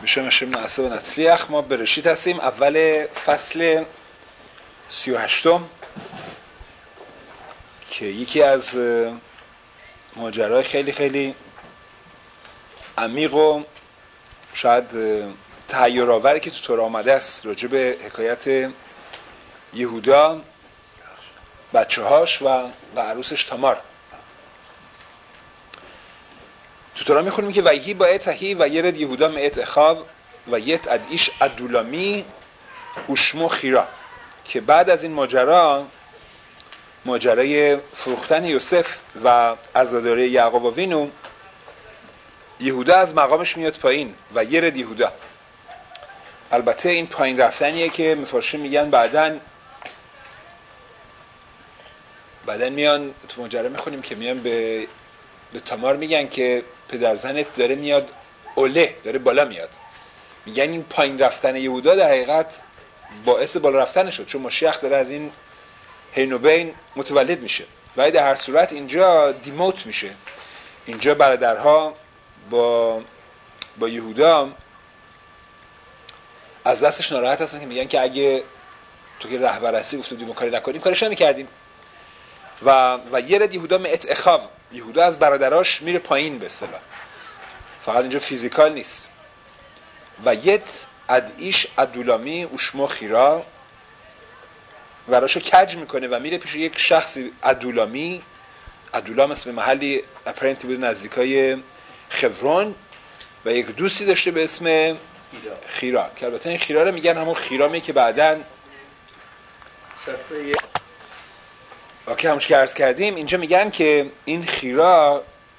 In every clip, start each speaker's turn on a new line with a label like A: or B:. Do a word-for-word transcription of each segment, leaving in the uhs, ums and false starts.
A: بشم اشم نعصه و نتلیخ. ما برشید هستیم، اول فصل سی و هشتم که یکی از ماجرای خیلی خیلی عمیق و شاید تحیرآوری که تو تورا آمده است راجع به حکایت یهودا، بچه هاش و, و عروسش تامار. تو تورا میخونیم که ویهی با اتهی و یرد یهودا معت اخاو و یت ادیش ادولامی اوشمو خیرا، که بعد از این ماجرا، ماجرای فروختن یوسف و عزاداری یعقوب آوینو، یهودا از مقامش میاد پایین و یرد یهودا. البته این پایین رفتنیه که مفارشین میگن بعدن بعدن میان تو ماجرا میخونیم که میان به به تامار میگن که پدر زنت داره میاد اوله، داره بالا میاد. میگن این پایین رفتن یهودا در حقیقت باعث بالا رفتن شد، چون مشیخ داره از این هین و بین متولد میشه. ولی در هر صورت اینجا دیموت میشه. اینجا برادرها با با یهودا از دستش ناراحت هستن که میگن که اگه تو که رهبر هستی گفته بودیم کاری نکنیم، کارش نمی‌کردیم. و و یرد یهودا معت اخاو، یهودا از برادراش میره پایین به اصطلاح، فقط اینجا فیزیکال نیست. و یت ادیش ادولامی اوشمو خیرا، و راشو کج میکنه و میره پیش یک شخصی ادولامی. ادولام اسم محلی اپرنتی بود نزدیکای خبرون و یک دوستی داشته به اسم خیرا, خیرا. که البته این خیرا رو میگن همون خیرامی که بعدن اوکی همونش که عرض کردیم. اینجا میگن که این خیرا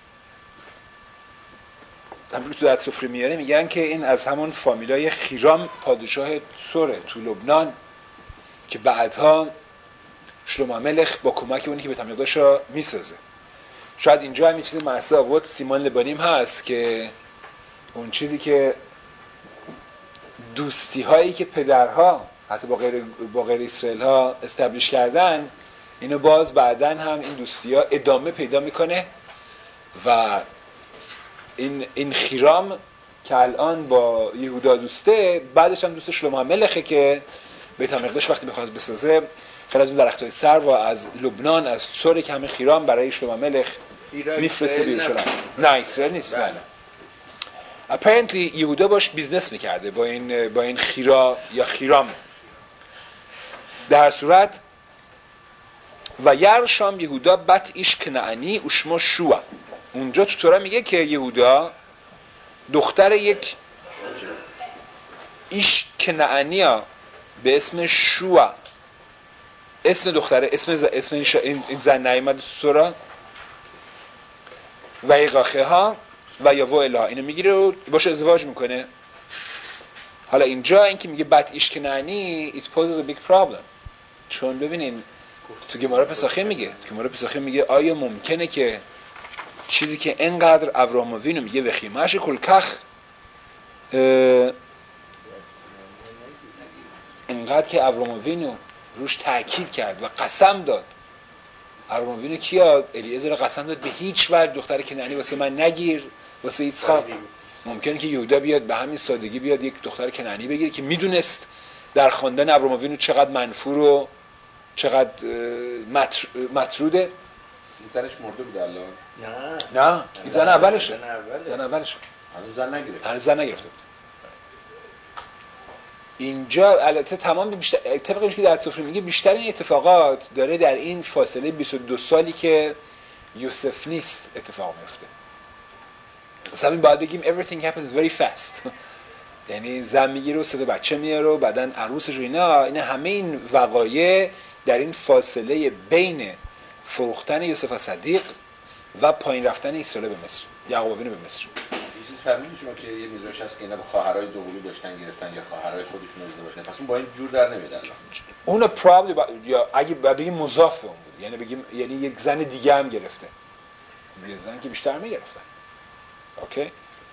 A: همون تو دست سفره میاره، میگن که این از همون فامیلای خیرام پادشاه سوره تو لبنان که بعدها شلومو ملخ با کمک اونی که به تمیداش را میسازه. شاید اینجا هم یه چیزی محصه آورد سیمان لبانیم هست که اون چیزی که دوستی هایی که پدرها حتی با غیر, با غیر اسرائیل ها استبلیش کردن، اینو باز بعدن هم این دوستی ها ادامه پیدا میکنه. و این این خیرام که الان با یهودا دوسته، بعدش هم دوست شلومو ملخه که بیت المقدس وقتی بخواد بسازه خیلی از اون درختای سر و از لبنان، از سوره که همه خیرام برای شلومو ملخ میفرسته به یروشلایم. نه اسرائیل نیست. نه اپرنتلی یهودا باش بیزنس میکرده با این با این خیرا یا خیرام. در هر صورت و یرشام یهودا بت ایش کنعانی اوشما شوا. اونجا تو تورا میگه که یهودا دختر یک ایش کنعانی به اسم شوا، اسم دختره، اسم ز... اسم این زن نیامد تو تورا، و ایقاخه ها و یا و اله اینو میگیره و باشه ازدواج میکنه. حالا اینجا این که میگه بد ایش کنعانی it poses a big problem، چون ببینین تو گمارا پساخی میگه گمارا پساخی میگه آیا ممکنه که چیزی که انقدر ابراهیم وینو میگه وخیمش کلکخ انقدر که ابراهیم وینو روش تاکید کرد و قسم داد. ابراهیم وینو کیا؟ الیعزر قسم داد به هیچ وجه دختر کنعانی واسه من نگیر، واسه ایسحاق. ممکنه که یهودا بیاد به همین سادگی بیاد یک دختر کنعانی بگیره که میدونست در خاندان ابراهیم وینو چقدر منفور و چقدر مطروده.
B: این زنش مرده بود الان؟
A: نه نه این زن اولشه. زن اولشه.
B: هنوز زن نگرفته.
A: هنوز زن نگرفته بود. اینجا البته تمام بیشتر طبق اینکه در سفره میگه بیشتر این اتفاقات داره در این فاصله بیست و دو سالی که یوسف نیست اتفاق میفته. مثلا این باید بگیم everything happens very fast. یعنی زن میگیره و سه تا بچه میاره و بعدن عروسش و اینا، اینا همه این وقایع در این فاصله بین فروختن یوسف صدیق و پایین رفتن اسرائیل به مصر، یعقوب آوینو به مصر.
B: چیز فهمیدید شما که یه میزانش هست که اینا با خواهرای دوقلو داشتن گرفتن یا خواهرای خودشون ازدواج کردن، پس اون با این جور در نمیاد.
A: اون پرابلی با... یا اگه بگیم مضاف اون بود، یعنی بگیم یعنی یک زن دیگه هم گرفته، یه زن که بیشتر میگرفتن. اوکی.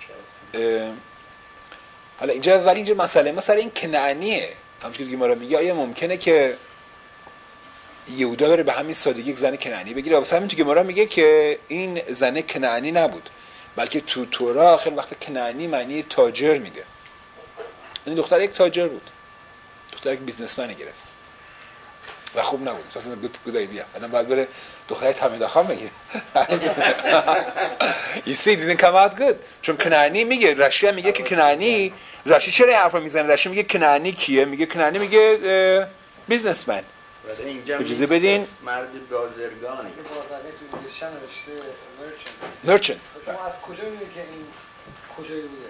A: حالا اینجا ولی اینجا مسئله مسئله این کنعانیه. همونجوری که گمارا میگه آیا ممکنه که یهودا بره به همین سادگی یک زن کنعانی بگیره؟ واسه همین تو گمارا میگه که این زن کنعانی نبود، بلکه تو تورا خیلی وقت کنعانی معنی تاجر میده. این دختر یک تاجر بود، دختر یک بیزنسمن گرفت و خوب نبود. اصلا گود گود ایدیا. آدم باید بره دختر تمیده خام بگیره. You see, it didn't come out good. چون کنعانی میگه، رشی هم میگه که کنعانی، رشی چرا این حرفا میزنه؟ رشی میگه کنعانی کیه؟ میگه کنعانی میگه بیزنسمن. اجازه بدین
B: مرد بازرگانی
C: که بازرگانی تو انگلیسیش نوشته مرچنت.
A: مرچنت.
C: شما از کجا میدونید که این کجایی بوده؟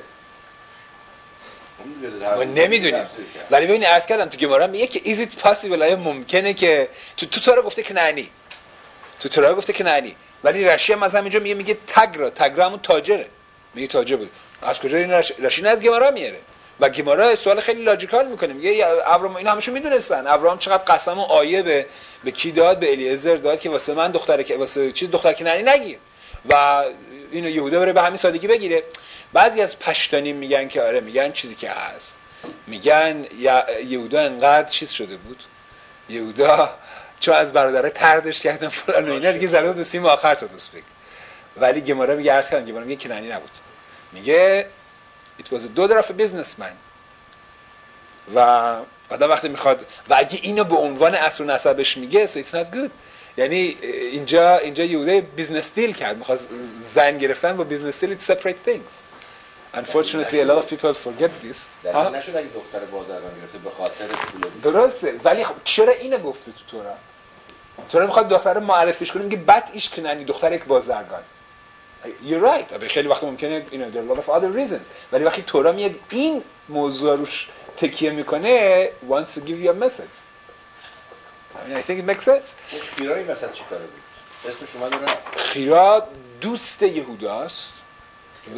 A: ما نمیدونیم. ولی ببینید عرض کردم تو گمارا میگه که is it possible، آیا ممکنه که تو تو تورا گفته کنعانی، تو تورا گفته کنعانی، ولی رشی هم از همینجا میگه میگه تگرا، تگرا همون تاجره، میگه تاجر بود. از کجا این رشی, رشی نه از گمارا میاره و گمارا سوال خیلی لاجیکال میکنه، میگه ابراهام اینا همشون میدونستن ابراهام چقدر قسم و آیه به به کی داد، به الیعزر داد که واسه من دختره که واسه چیز دختر کنعانی نگیر و اینو یهودا بره به همین سادگی بگیره. بعضی از پشتانی میگن که آره، میگن چیزی که هست، میگن یهودا انقدر چیز شده بود، یهودا چون از برادره تردش کردن فلان و اینا دیگه زده بود به سیم آخر سادوس بگ. ولی گمارا میگه عرض کردن گمارا میگه کنعانی نبود، میگه it was a daughter of a businessman. و آدم وقتی میخواد و اگه اینو به عنوان اصل و نسبش میگه so it's not good، یعنی اینجا اینجا یهودا بیزنس دیل کرد، میخواست زن گرفتن با بیزنس دیل it's separate things. Unfortunately a lot of people forget this.
B: در نشد اگه دختر بازرگان گرفته به خاطر پول.
A: درسته، ولی خب چرا اینو گفته تو تورا؟ تورا میخواد دختر رو معرفیش کنه، میگه بد ایش کننی دختر یک بازرگان. You're right. البته خیلی وقت ممکنه you know there are a lot of other reasons. ولی وقتی تورا میاد این موضوع روش تکیه میکنه wants to give you a message. I mean I think it makes sense.
B: خیرا این وسط چی کاره بود؟ اسمش اومد نه؟
A: خیرا دوست یهوداست و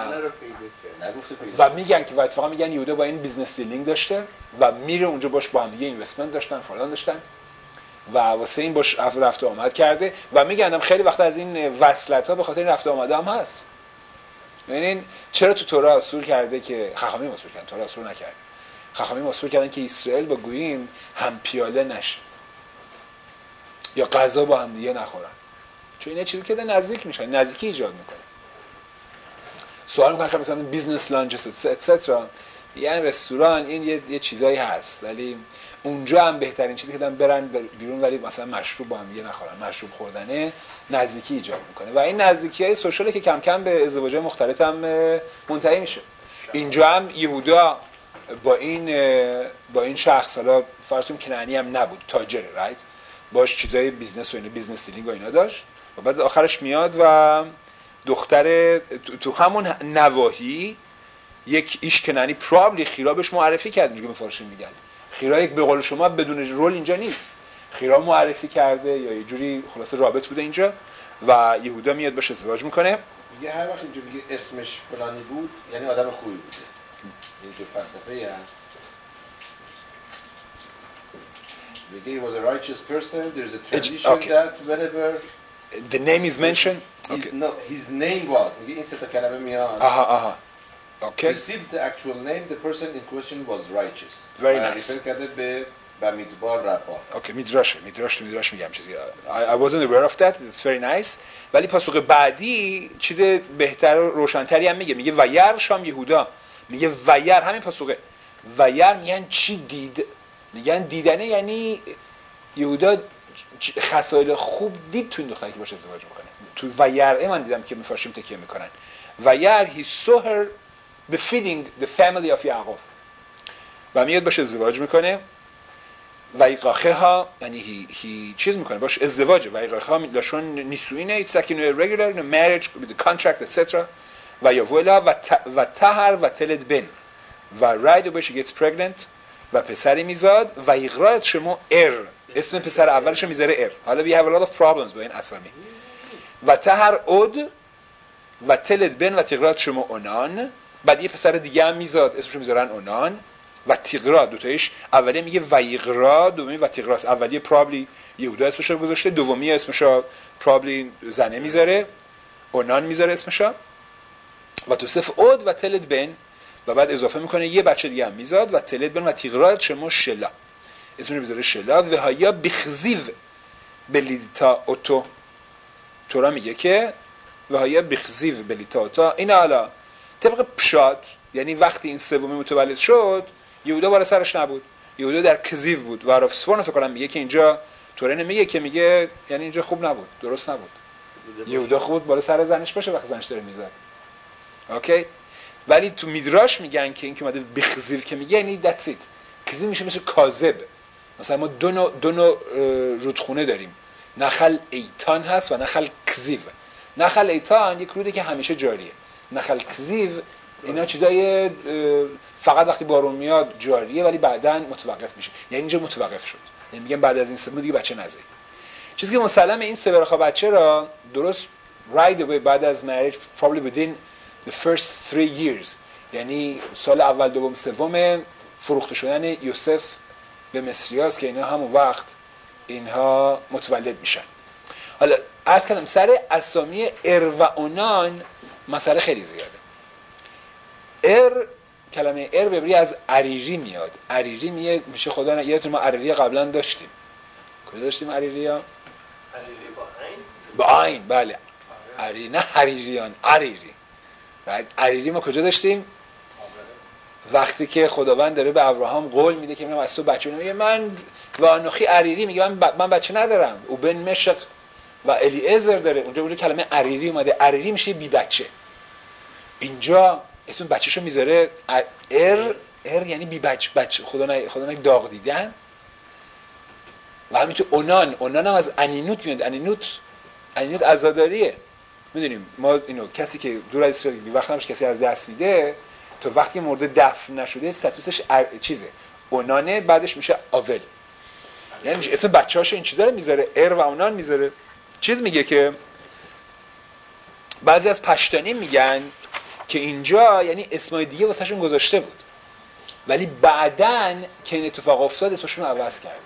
A: و میگن که و اتفاقا میگن یهودا با این بیزنس دیلینگ داشته و میره اونجا باش با هم دیگه اینوستمنت داشتن فلان داشتن و واسه این باش رفت و آمد کرده و میگن خیلی وقت از این وصلت ها به خاطر این رفت و آمد هم هست. ببینین چرا تو تورا اصول کرده که خخامی اصول کردن، تورا اصول نکرد. خخامی اصول کردن که اسرائیل با گوییم هم پیاله نشه یا غذا با هم دیگه نخورن، چون اینا چیزی که نزدیک میشن، نزدیکی ایجاد میکنه. سوال میکنن که مثلا بیزنس لانجز اتسترا، یعنی رستوران این یه, یه چیزایی هست ولی اونجا هم بهترین چیزی که دارن برن بیرون ولی مثلا مشروب با هم دیگه نخورن. مشروب خوردنه نزدیکی ایجاد میکنه و این نزدیکی‌های سوشاله که کم کم به ازدواج‌های مختلط هم منتهی میشه. اینجا هم یهودا با این با این شخص، حالا فرض کنیم کنعانی هم نبود، تاجر رایت، باش چیزای بیزنس و اینا بیزنس دیلینگ و اینا داشت و بعد آخرش میاد و دختر تو همون نواحی یک ایش کنعانی پرابلی خیرا بهش معرفی کرد. اینجوری مفارشین میگن خیرا یک به قول شما بدون رول اینجا نیست، خیرا معرفی کرده یا یه جوری خلاصه رابط بوده اینجا و یهودا میاد باش ازدواج میکنه.
B: میگه هر وقت اینجا میگه اسمش فلانی بود یعنی آدم خوبی بوده. این جو فلسفه هست. میگه he was a righteous person. There's a tradition okay. that whenever
A: the name is mentioned
B: okay. no his name was میگه این سه تا کلمه میاد.
A: آها آها okay.
B: Received the actual name, the person in question was righteous.
A: Very nice.
B: ریفر کرده به بمیدبار رپا.
A: اوکی میدراشه میدراش میدراش میگم چیزی. I, I wasn't aware of that. It's very nice. ولی پاسخ بعدی چیز بهتر و روشن‌تری هم میگه. میگه ویر شام یهودا. میگه ویر همین پاسخه. ویر میگن چی دید؟ میگن دیدنه یعنی یهودا خصایل خوب دید تو این دختری که باشه ازدواج میکنه. تو ویر من دیدم که مفارشیم تکیه میکنن. ویر he saw her befitting the family of یعقوب. و میاد باشه ازدواج میکنه. ویقاخه ها یعنی هی, هی چیز میکنه باش ازدواج. ویقاخه ها لاشون نیسوینه it's like in a regular in a marriage with a contract et cetera. و یاولا و, ت... و تهر و تلد بن و راید و بشه gets pregnant و پسری میزاد و ایقرات شما ار اسم پسر اولش میذاره ار. حالا we have a lot of problems با این اسامی. و تهر اود و تلد بن و تیقرات شما اونان. بعد یه پسر دیگه هم میزاد اسمش میذارن اونان و تیغرا. دوتایش اولی میگه ویغرا، دومی و تیغراست. اولی پرابلی یهودا اسمش رو گذاشته، دومی اسمش رو پرابلی زنه میذاره، اونان میذاره اسمش رو. و توصف اود و تلد بن و بعد اضافه میکنه یه بچه دیگه هم میزاد و تلد بن و تیغرا شما شلا اسمش رو میذاره شلا. و هایا بخزیو بلیتا اوتو. تورا میگه که و هایا بخزیو بلیتا اوتو. این حالا طبق پشات یعنی وقتی این سومی متولد شد یهودا بالا سرش نبود، یهودا در کذیو بود. و رافسفورن فکر کنم میگه که اینجا تورن میگه که میگه یعنی اینجا خوب نبود، درست نبود. یهودا خوب بالا سر زنش باشه وقتی زنش داره میذاره. اوکی؟ ولی تو میدراش میگن که این که اومده بخزیو که میگه یعنی دتس ایت. کذیو میشه مثل کاذب. مثلا ما دو نوع دو نوع رودخونه داریم. نخل ایتان هست و نخل کذیو. نخل ایتان یک روده که همیشه جاریه. نخل کذیو اینا چیزای فقط وقتی بارون میاد جاریه ولی بعداً متوقف میشه. یعنی اینجا متوقف شد. یعنی میگن بعد از این سه ماه دیگه بچه نزایید. چیزی که مسلمه این سه برخا بچه را درست right away بعد از marriage probably within the first three years یعنی سال اول دوم سوم فروخته شدن یوسف به مصریاست که اینا همون وقت اینها متولد میشن. حالا عرض کردم سر اسامی ار و اونان مسئله خیلی زیاده. ار کلمه ار به عبری از عریری میاد. عریری میاد میشه خدا نه یادتون ما عریری قبلا داشتیم. کجا داشتیم عریری ها؟
D: عریری با عین؟
A: با عین بله. عریری نه حریریان، عریری. عریری ما کجا داشتیم؟ وقتی که خداوند داره به ابراهام قول میده که میگم از تو بچه میگه من و انوخی عریری میگه من ب... من بچه ندارم. او بن مشق و الیعزر داره. اونجا اونجا کلمه عریری اومده. عریری میشه بی بچه. اینجا اسم بچه‌شو میذاره ار ار یعنی بی بچه بچه خدا نه خدا نه داغ دیدن. و همینطور اونان اونان هم از انینوت میاد. انینوت انینوت عزاداریه. میدونیم ما اینو کسی که دور از اسرائیل بی وقت نمیشه کسی از دست میده تو وقتی مرده دفن نشده استاتوسش ار... چیزه اونانه بعدش میشه آول. یعنی اسم بچه‌هاشو این چی داره میذاره ار و اونان میذاره. چیز میگه که بعضی از پشتانی میگن که اینجا یعنی اسمای دیگه واسهشون گذاشته بود ولی بعدن که این اتفاق افتاد اسمشون رو عوض کردن.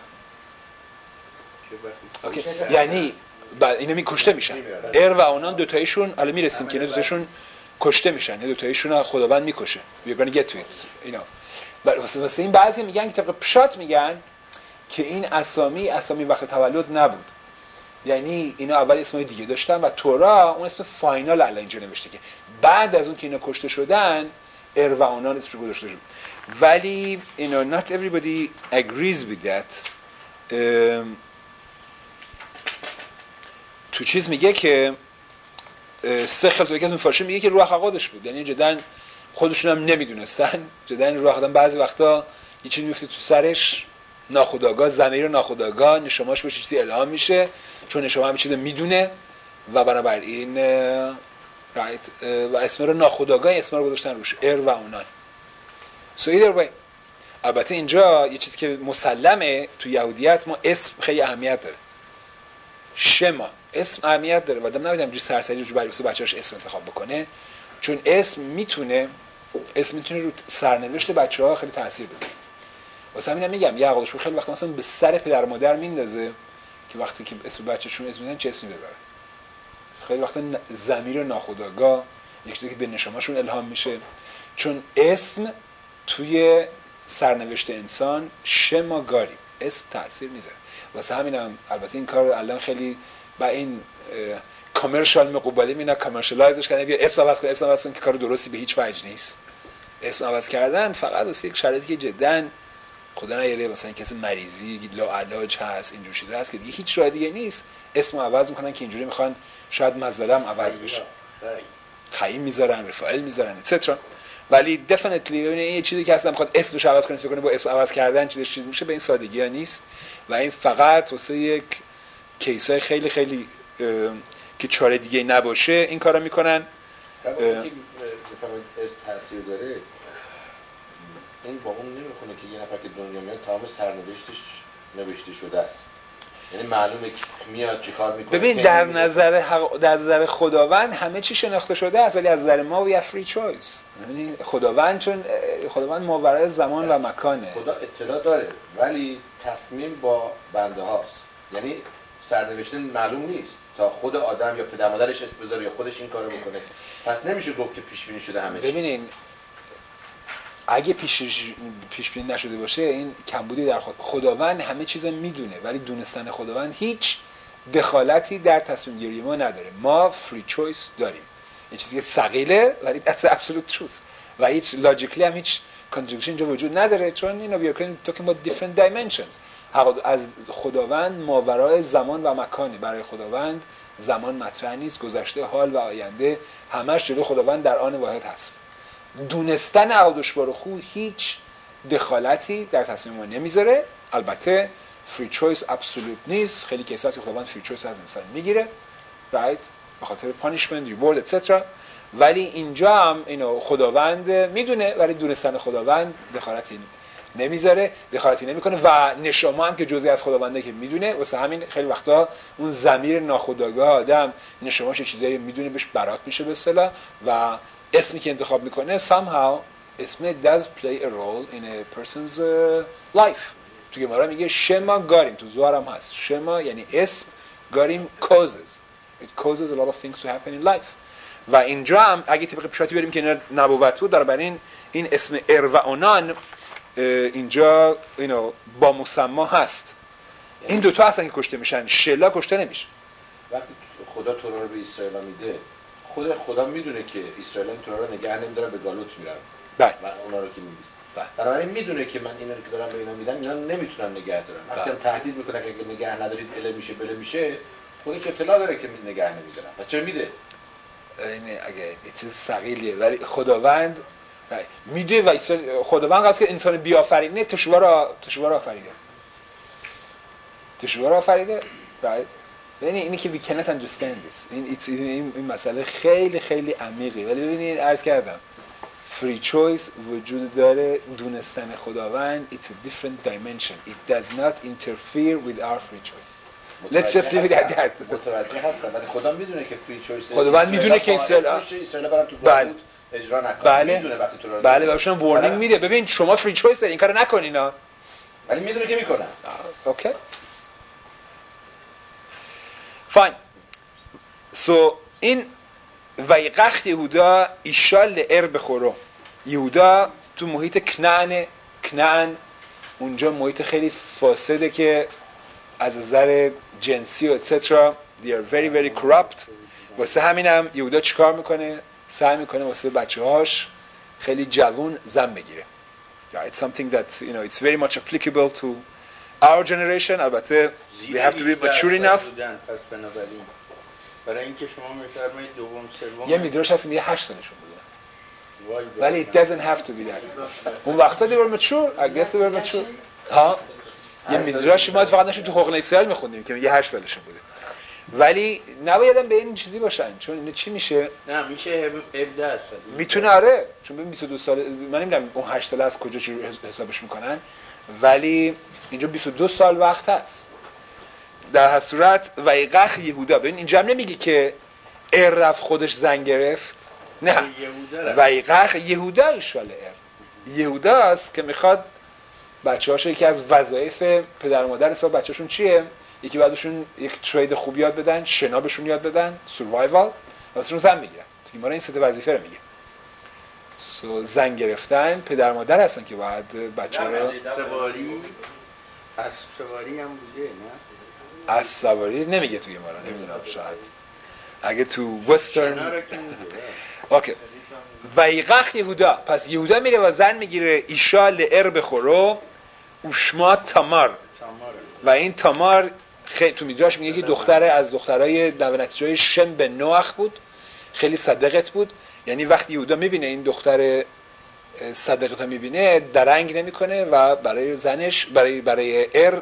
A: اوکی. یعنی بعد اینا میکشته میشن. ار و اونان دو تایشون الان میرسیم که اینا دو تایشون کشته میشن. دو تایشون خداوند میکشه. we're gonna get to it اینا. واسه واسه این بعضی میگن که طبق پشات میگن که این اسامی اسامی وقت تولد نبود. یعنی اینا اول اسمای دیگه داشتن و تورا اون اسم فاینال الان اینجا نوشته که بعد از اون که اینا کشته شدن ار و اونان اسمش گذاشته شد. ولی you know not everybody agrees with that. تو چیز میگه که سخل تو یکی از مفارشین میگه که روح حقادش بود. یعنی جدن خودشون هم نمیدونستن. جدن روح حقادن بعضی وقتا یه چیزی میفته تو سرش ناخودآگاه ضمیر ناخودآگاه نشماش به چیزی الهام میشه چون نشما هم چیزی میدونه و بنابراین رایت و اسم رو ناخودآگاه اسم رو گذاشتن روش ار و اونان. سو ایدر وی. البته اینجا یه چیزی که مسلمه تو یهودیت ما اسم خیلی اهمیت داره. شما اسم اهمیت داره و آدم نمیدونم چه سرسری رو برای بچه‌اش اسم انتخاب بکنه چون اسم میتونه اسم میتونه رو سرنوشت بچه‌ها خیلی تاثیر بذاره. واسه همینم میگم یعقوبش خیلی وقت مثلا به سر پدر مادر میندازه که وقتی که اسم بچه‌شون اسم میذارن چه اسمی بذاره. خیلی وقتا ضمیر ناخودآگاه یک چیزی که به نشاماشون الهام میشه چون اسم توی سرنوشت انسان شماگاری اسم تاثیر میذاره. واسه همینم البته این کار الان خیلی با این کامرشال مقوبالی مینا کامرشالایزش کردن بیا اسم عوض کن اسم عوض کن که کار درستی به هیچ وجه نیست. اسم عوض کردن فقط واسه یک شرایطی که جداً خدا نگیره مثلا کسی مریضی لاعلاج هست اینجور چیزا هست که دیگه هیچ راه دیگه نیست اسم عوض میکنن که اینجوری میخوان شاید مزلم عوض بشه. خیم میذارن رفائل میذارن اتسترا. ولی دفینیتلی این یه چیزی که اصلا میخواد اسمش عوض کنه فکر کنه با اسم عوض کردن چیزش چیز میشه به این سادگی ها نیست و این فقط واسه یک کیسای خیلی خیلی که چاره دیگه نباشه این کارو میکنن.
B: که تاثیر داره این با اون نمیخونه که یه نفر که دنیا میاد تمام سرنوشتش نوشته شده است. یعنی معلومه که میاد چیکار میکنه.
A: ببین در نظر حق... در نظر خداوند همه چی شناخته شده است ولی از نظر ما we have free choice. یعنی خداوند چون خداوند ماورای زمان و مکانه.
B: خدا اطلاع داره ولی تصمیم با بنده هاست. یعنی سرنوشت معلوم نیست تا خود آدم یا پدر مادرش اسم بذاره یا خودش این کارو بکنه. پس نمیشه گفت که پیش بینی شده همه چی.
A: ببینین اگه پیش پیش بینی نشده باشه این کمبودی در خود خداوند همه چیز میدونه ولی دونستن خداوند هیچ دخالتی در تصمیم گیری ما نداره. ما فری چویس داریم. این چیزی که ثقیله ولی that's absolute truth. و هیچ لاجیکلی هم هیچ کانترادیکشن اینجا وجود نداره، چون اینا we are talking about different dimensions. از خداوند ماورای زمان و مکانی، برای خداوند زمان مطرح نیست، گذشته، حال و آینده همش جلوی خداوند در آن واحد هست. دونستن عقدش بارخو هیچ دخالتی در تصمیم ما نمیذاره. البته فری چویس ابسولوت نیست، خیلی کیسا هست که خداوند فری چویس از انسان میگیره رایت به خاطر پانیشمنت، ریوارد اتسترا، ولی اینجا هم اینو خداوند میدونه، ولی دونستن خداوند دخالتی نمیذاره، دخالتی نمیکنه و نشما هم که جزئی از خداونده که میدونه، واسه همین خیلی وقتا اون ضمیر ناخودآگاه آدم نشماش چیزایی میدونه بهش برات میشه به اصطلاح و اسمی که انتخاب میکنه somehow اسم does play a role in a person's uh, life. تو گمارا میگه شما گاریم، تو زوار هم هست شما یعنی اسم، گاریم causes it causes a lot of things to happen in life. و اینجا هم اگه طبق پیشاتی بریم که اینا نبوت بود، در این این اسم ار و اونان اینجا اینو با مسما هست. این دوتا هستن که کشته میشن، شلا کشته نمیشه.
B: وقتی خدا تورا رو به اسرائیل میده، خود خدا میدونه که اسرائیل تورا رو نگه نمیدارن، به گالوت میرن.
A: بله.
B: و اونا رو که میبیسن. بله. بنابراین میدونه که من اینا رو که دارم به اینا میدم، اینا نمیتونن نگه دارن. وقتی هم تهدید میکنه که اگه نگه ندارید اله میشه بله میشه، خودش اطلاع داره که نگه نمیدارن. و چرا میده؟
A: این اگه چیز ثقیلیه، ولی خداوند میده و خداوند قصد که انسان بیافرینه، تشوار را تشوار آفریده. تشوار آفریده. right یعنی اینی که we cannot understand this. این این این مسئله خیلی خیلی عمیقه، ولی ببینید عرض کردم free choice وجود داره، دونستن خداوند it's a different dimension. It does not interfere with our free choice. Let's just leave it at that.
B: متوجه هستم، ولی خدا میدونه که فری چویس
A: خداوند میدونه که اسرائیل
B: اسرائیل برام تو گالوت اجرا نکنه.
A: بله.
B: میدونه وقتی تو رو
A: بله بهشون وارنینگ میده، ببین شما فری چویس این کارو نکنینا،
B: ولی میدونه که میکنه.
A: اوکی فاین. سو این ویقخ یهودا ایشال ار بخورو. یهودا تو محیط کنعان، کنعان اونجا محیط خیلی فاسده که از نظر جنسی و اتسترا they are very very corrupt. واسه همینم یهودا چیکار میکنه؟ سعی میکنه واسه بچه‌هاش خیلی جوون زن بگیره. Yeah, it's something that you know it's very much applicable to our generation. البته we have to be mature enough.
E: پس بنابراین برای اینکه شما میفرمایید دوم سوم
A: یه میدرش هست میگه هشت سالشون بودن. ولی it doesn't have to be that. اون وقتا they were mature. I guess they were mature. ها یه میدرش ما فقط نشون تو حقوق اسرائیل میخوندیم که میگه هشت سالشون بوده. ولی نبایدم به این چیزی باشن، چون این چی میشه؟
E: نه میشه هفده سال.
A: میتونه آره، چون ببین بیست و دو سال، من نمیدونم اون هشت ساله از کجا چی حسابش میکنن، ولی اینجا بیست و دو سال وقت هست. در هر صورت ویقخ یهودا، ببین اینجا هم نمیگه که ار رفت خودش زن گرفت، نه ویقخ یهودا ایشال ار، یهوداست که میخواد بچه‌هاش یکی از وظایف پدر و مادر نسبت به بچه‌شون چیه؟ یکی بعدشون یک ترید خوب یاد بدن، شنا بهشون یاد بدن، سروایوال، واسهشون زن میگیرن. تو ما این سه تا وظیفه رو میگه. سو زن گرفتن پدر مادر هستن که باید بچه‌ها رو
E: سواری، اسب سواری هم بوده نه؟
A: اسب سواری نمیگه توی ما رو، نمیدونم شاید. اگه تو وسترن اوکی. ویقخ یهودا، پس یهودا میره و زن میگیره، ایشا لعر بخورو اوشما تامار. و این تامار خیلی تو میدراش میگه که دختره از دخترای در نتیجه شم به نوح بود، خیلی صدقت بود. یعنی وقتی یهودا میبینه این دختر صدقت رو میبینه درنگ نمیکنه و برای زنش، برای برای ار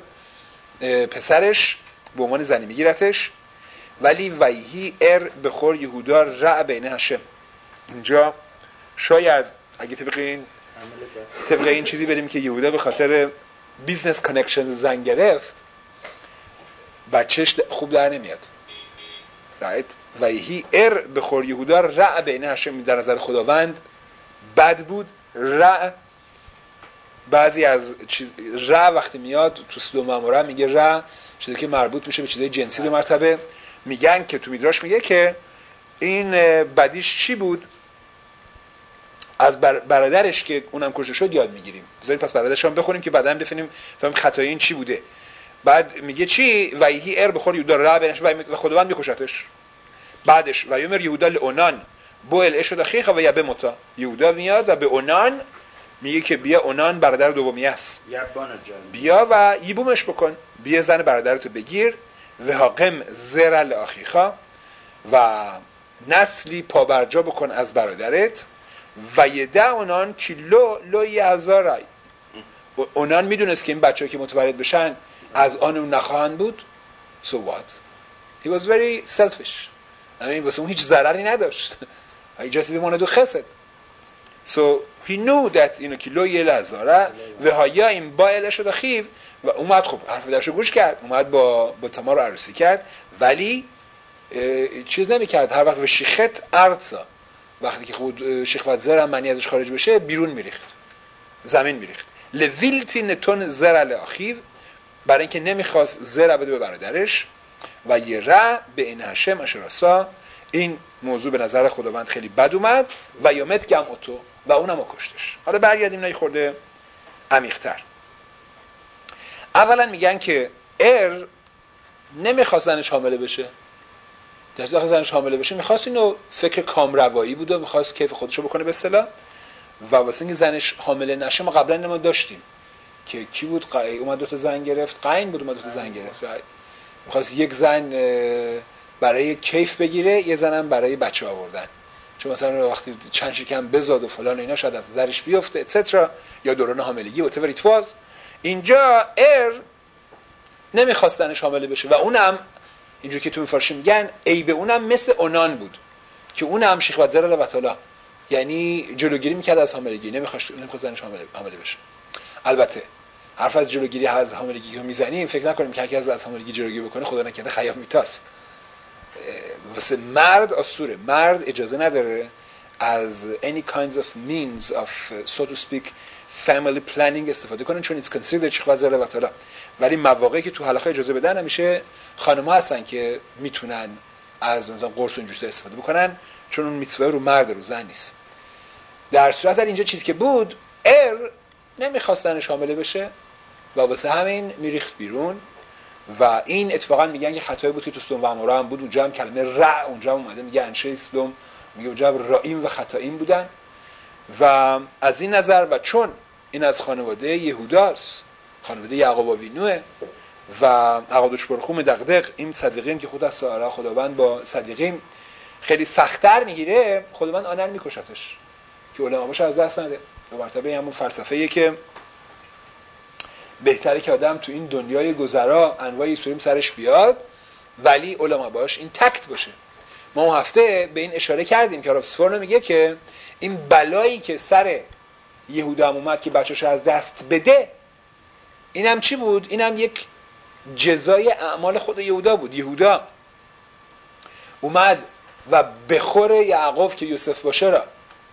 A: پسرش به عنوان زنی میگیرتش. ولی ویهی ار بخور یهودا رع بین هشم. اینجا شاید اگه طبق این طبق این چیزی بریم که یهودا به خاطر بیزنس کانکشن زن گرفت، بچهش خوب در نمیاد. رایت ویهی ار بخور یهودا رع بین هشم، در نظر خداوند بد بود. رع بعضی از چیز رع وقتی میاد تو سدوم و عموره میگه رع چیزی که مربوط میشه به چیزای جنسی به مرتبه. میگن که تو میدراش میگه که این بدیش چی بود؟ از برادرش که اونم کشته شد یاد میگیریم. بذاریم پس برادرش هم بخونیم که بعداً بفهمیم فهم خطای این چی بوده. بعد میگه چی؟ ویهی ار بخور یهودا رع بینش و خداوند میکشتش. بعدش و یومر یهودا لئونان بوئل اشد اخیخ و یبه متا. یهودا میاد و به اونان میگه که بیا، اونان برادر دومی است، بیا و یبومش بکن، بیا زن برادرتو بگیر، و حاقم زر لاخیخا، و نسلی پابرجا بکن از برادرت، و یده اونان کیلو لو یهزارای. اونان میدونست که این بچه‌ها که متولد بشن از آن اون نخواهند بود. So what? He was very selfish. I mean, واسه اون هیچ ضرری نداشت. He just didn't want to do chesed. So he knew that اینو که لو یه لحظاره و هایا این با الشد خیو و اومد. خب حرف درشو گوش کرد، اومد با با تمار رو عروسی کرد، ولی چیز نمی‌کرد. هر وقت و شیخت ارتسا، وقتی که خود شیخوت زر معنی ازش خارج بشه بیرون میریخت، زمین میریخت. لویلتی نتون زر لاخیو، برای اینکه نمیخواست زر بده به برادرش. و یه ره به این هشم اشراسا، این موضوع به نظر خداوند خیلی بد اومد. و یامت گم اتو، و اونم کشتش. حالا برگردیم نای خورده عمیق‌تر. اولا میگن که ار نمیخواست زنش حامله بشه. در ازاق زنش حامله بشه میخواست اینو فکر کامروایی بود و میخواست کیف خودشو بکنه به اصطلاح. و واسه اینکه زنش حامله نشه ما قبلا ما داشتیم که کی بود قای اومد دو تا زن گرفت، قاین بود اومد دو تا زن گرفت. میخواست یک زن برای کیف بگیره، یه زنم برای بچه آوردن، چون مثلا وقتی چند شکم بزاد و فلان و اینا شاید از زرش بیفته اتسترا، یا دوران حاملگی whatever it was. اینجا ار نمیخواستنش حامله بشه و اونم اینجوری که تو میفارشی میگن ای به اونم مثل اونان بود که اونم شیخوت زر لبطالا، یعنی جلوگیری میکرد از حاملگی، نمیخواست نمیخواست زنش حامله حامله بشه. البته حرف از جلوگیری از حاملگی رو میزنیم، فکر نکنیم که هر کی از حاملگی جلوگیری بکنه خدا نکنه خیاط میتاست. واسه مرد آسوره، مرد اجازه نداره از any kinds of means of so to speak family planning استفاده کنن، چون it's considered شیخوت زر لبطالا. ولی مواقعی که تو حلقه اجازه بدن همیشه خانم‌ها هستن که میتونن از مثلا قرص و اینجوری استفاده بکنن، چون اون میتوه رو مرد رو زن نیست. در صورت در اینجا چیزی که بود، ار نمیخواستنش حامله بشه و واسه همین میریخت بیرون. و این اتفاقا میگن که خطایی بود که تو سدوم و عموره هم بود. اونجا هم کلمه رع اونجا هم اومده، میگه انشه سدوم، میگه اونجا رائیم و خطایین بودن. و از این نظر و چون این از خانواده یهوداست، خانواده یعقوب آوینوه و عقادش برخوم دغدغ، این صدیقین که خود از ساره خداوند با صدیقین خیلی سخت‌تر میگیره، خداوند آنر میکشتش که علما باشه از دست نده. به مرتبه همون فلسفه‌ایه که بهتره که آدم تو این دنیای گذرا انواع ایسوریم سرش بیاد ولی علما باش این تکت باشه. ما اون هفته به این اشاره کردیم که رابسفورن میگه که این بلایی که سر یهودا هم اومد که بچه‌ش از دست بده، اینم چی بود؟ اینم یک جزای اعمال خود یهودا بود. یهودا اومد و بخور یعقوب که یوسف باشه را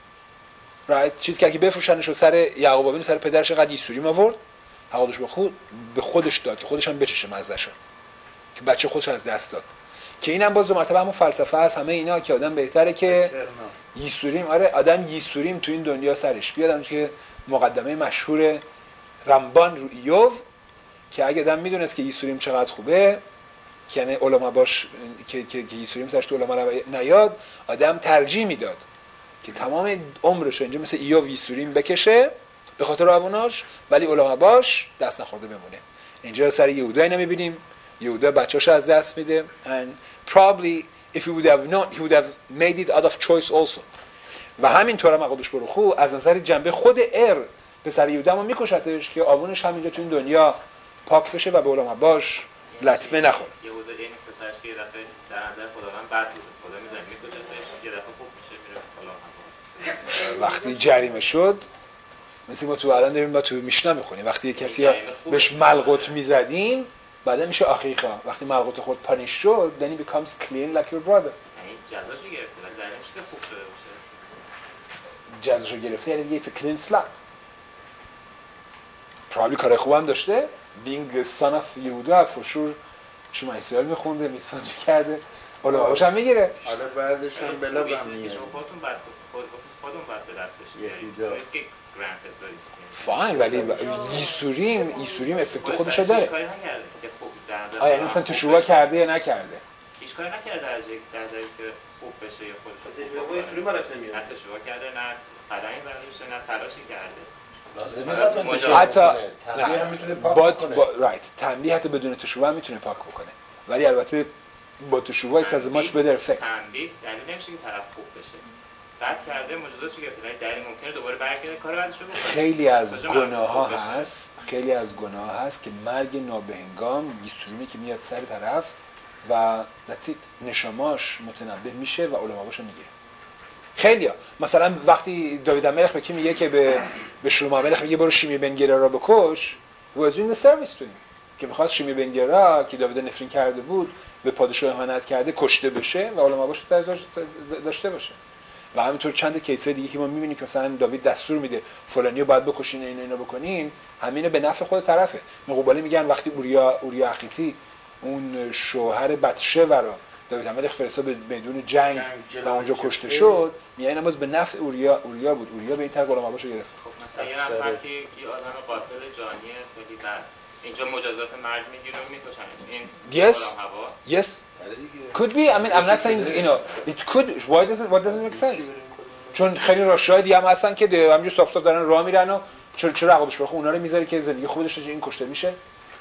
A: رایت چیز که اگه بفروشنش رو سر یعقوب آوین سر پدرش قد یسوری آورد، حقادش به خود به خودش داد که خودش هم بچشه مزه‌شو، که بچه خودش از دست داد. که اینم باز دو مرتبه همون فلسفه است همه اینا که آدم بهتره که یسوریم، آره آدم یسوریم تو این دنیا سرش بیادم، که مقدمه مشهور رمبان رو ایوب که اگه آدم میدونست که یسوریم چقدر خوبه، که یعنی علما باش که که که یسوریم سرش تو علما نیاد، آدم ترجیح میداد که تمام عمرش اینجا مثل ایوب یسوریم بکشه به خاطر اووناش، ولی علما باش دست نخورده بمونه. اینجا سر یهودا اینا میبینیم، یهودا بچه‌اشو از دست میده and probably if he would have known he would have made it out of choice also. و همینطور هم عقدش بروخو از نظر جنبه خود ار پسر یهودا ما میکشتش که آوونش هم اینجا تو این دنیا پاک بشه و به علما باش لطمه نخوره.
F: یهودا این پسرش که یه دفعه در نظر خداوند بد بود، خدا میزنه میکشتش، یه دفعه خوب میشه میره فلان.
A: وقتی جریمه شد مثل ما تو الان داریم با تو میشنا میخونیم، وقتی یه کسی بهش ملقط میزدیم بعدا میشه آخیقا، وقتی ملقط خود پانیش شد then he becomes clean like your brother.
F: یعنی جزاشو گرفته ولی در نمیشه که خوب شده باشه.
A: جزاشو گرفته یعنی دیگه it's a clean slap. probably کار خوبم داشته being a son of یهودا for sure شما اسرائیل میخونده میساج کرده حالا باش هم میگیره.
E: حالا بعدش هم بلا بم میگیره.
F: شما خودتون بعد خودتون بعد به دستش بیارید. ریسک گرانتد دارید.
A: فاین ولی یسوریم یسوریم افکت خودشو داره.
F: کاری نکرده که خوب در نظر.
A: آیا مثلا تو شروع کرده یا نکرده؟
F: هیچ کاری نکرده در جایی در جایی که خوب بشه یا خودشو
D: بابا یه طوری براش نمیاد.
F: نه تشویق کرده، نه قدمی برداشته، نه تلاشی کرده.
B: لازم نیست
A: حتی
B: تنبیه هم میتونه پاک
A: با
B: بکنه.
A: با رایت تنبیه حتی بدون تشویق هم میتونه پاک بکنه، ولی البته با تشویق it's as much better effect.
F: تنبیه دلیل نمیشه که طرف خوب بشه. بد کرده مجازات چه گرفته، ولی دلیل ممکنه دوباره برگرده کار بعدش رو بکنه.
A: خیلی از گناه ها هست خیلی از گناه ها هست که مرگ نابهنگام یسوعی که میاد سر طرف و نتیت نشاماش متنبه میشه و علماءاشو میگیره. خیلیا مثلا وقتی داوید الملک به کی میگه که به به شلوم الملک میگه برو شیمی بن گرا را بکش، was doing the service to him که میخواست شیمی بن گرا که داوید نفرین کرده بود به پادشاه اهانت کرده کشته بشه و علماءاش داشته باشه. و همینطور چند کیسه دیگه که ما میبینیم که مثلا داوید دستور میده فلانیو باید بکشین اینو اینو بکنین، همینه به نفع خود طرفه. مقابله میگن وقتی اوریا اوریا اخیتی اون شوهر بتشبه رو داوید الملک فرستاد به میدون جنگ و اونجا کشته شد، میگن نماز به نفع اوریا اوریا بود، اوریا به این طرز علماءاشو گرفت.
F: خب مثلا یه نفر که یه آدم قاتل جانی خیلی بد اینجا مجازات مرگ میگیره و میکشن، این
A: Yes. Yes. Could be. I mean, I'm not saying, you know, it could. Why does it, what doesn't make sense? چون خیلی راشای دیگه هم هستن که همینجور صاف صاف دارن راه میرن و چرا چرا عقبش بخوام اونا رو میذاره که زندگی خودش رو این کشته میشه.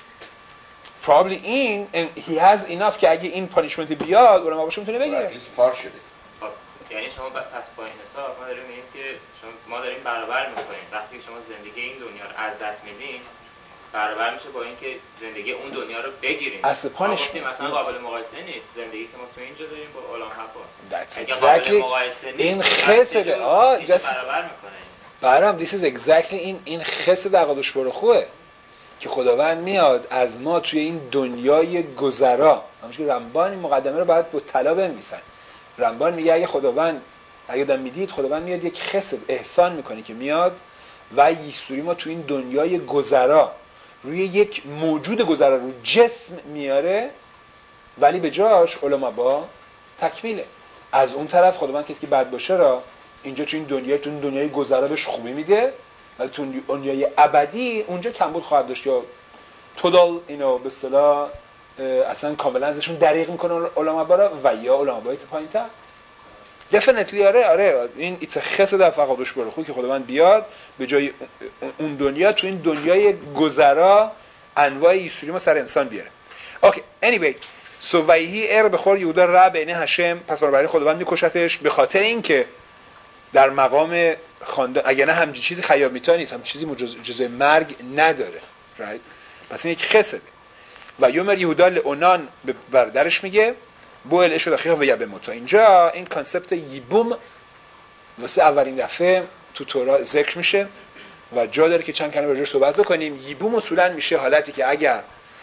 A: Probably in and he has enough که اگه این punishment بیاد اونم باشه میتونه بگیره.
B: پار شده.
F: یعنی شما پس با این حساب ما داریم میگیم که شما ما داریم برابر میکنیم وقتی شما زندگی این دنیا رو از دست میدین برابر میشه با اینکه زندگی اون دنیا رو بگیریم.
A: As a punishment.
F: مثلا قابل مقایسه نیست زندگی که ما تو اینجا داریم با عالم حقا.
A: That's
F: اگه قابل
A: exactly
F: مقایسه نیست
A: این خسده. آه just
F: برابر میکنه.
A: برام this is exactly این این خسد عقدش برو خوبه که خداوند میاد از ما توی این دنیای گذرا، همونش که رمبان این مقدمه رو باید با طلا بنویسن. رمبان میگه اگه خداوند اگه دم میدید خداوند میاد یک خسد احسان میکنه که میاد و یسوری ما توی این دنیای گذرا روی یک موجود گذرا رو جسم میاره، ولی به جاش علما با تکمیله. از اون طرف خداوند کسی که بد باشه را اینجا توی این دنیا تو این دنیای گذرا بهش خوبی میده، ولی تو دنیای ابدی اونجا کمبود خواهد داشت یا تودال اینو به اصطلاح اصلا کاملا ازشون دریغ میکنه علما برا و یا علما باید پایین‌تر. دفینیتلی آره آره این ایت خسد در فقادش برو خود که خداوند بیاد به جای اون دنیا تو این دنیای گذرا انواع یسوری ما سر انسان بیاره. اوکی anyway سو ویهی ار بخور یهودا را بین هشم، پس بنابراین خداوند میکشتش به خاطر اینکه در مقام خاندان اگه نه همچین چیزی خیاب میتا نیست، همچین چیزی مجزای مرگ نداره right؟ پس این یک خسده. و یومر یهودا لئونان به برادرش میگه بو ال شد اخیه و یبه موتا. اینجا این کانسپت یبوم واسه اولین دفعه تو تورا ذکر میشه و جا داره که چند کلمه راجعش صحبت بکنیم. یبوم اصولا میشه حالتی که اگر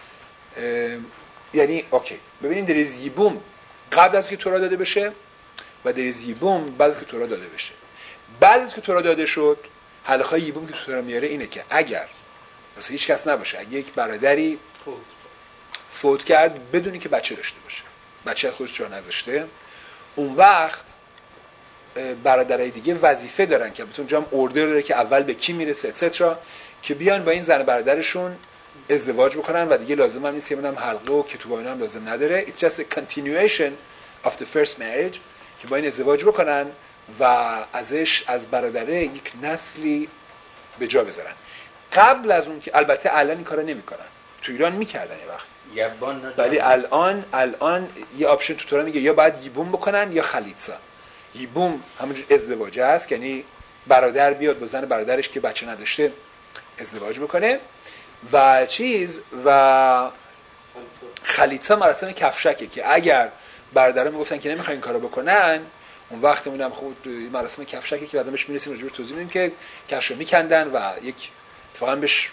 A: یعنی اوکی ببینیم در از یبوم قبل از که تورا داده بشه و در از یبوم بعد از که تورا داده بشه. بعد از که تورا داده شد حلقه یبوم که تورا میاره اینه که اگر واسه هیچ کس نباشه، اگه یک برادری فوت فوت کرد بدونی که بچه داشته باشه، بچه خودش جا نذاشته، اون وقت برادرای دیگه وظیفه دارن که البته اونجا هم اوردر داره که اول به کی میرسه اتسترا که بیان با این زن برادرشون ازدواج بکنن و دیگه لازم هم نیست که ببینم حلقه و کتاب اینا هم لازم نداره. It's just a continuation of the first marriage که با این ازدواج بکنن و ازش از برادره یک نسلی به جا بذارن. قبل از اون که البته الان این کارو نمیکنن، تو ایران میکردن یه وقت، ولی الان الان یه آپشن تو تورا میگه یا باید یبوم بکنن یا خلیصا. یبوم همونجور ازدواج است، یعنی برادر بیاد با زن برادرش که بچه نداشته ازدواج بکنه و چیز و خلیصا مراسم کفشکه که اگر برادرها میگفتن که نمیخواین کارو بکنن اون وقت میدونم خود مراسم کفشکه که بعدا بهش میرسیم راجع به توضیح میدیم که کفشو میکندن و یک اتفاقا بهش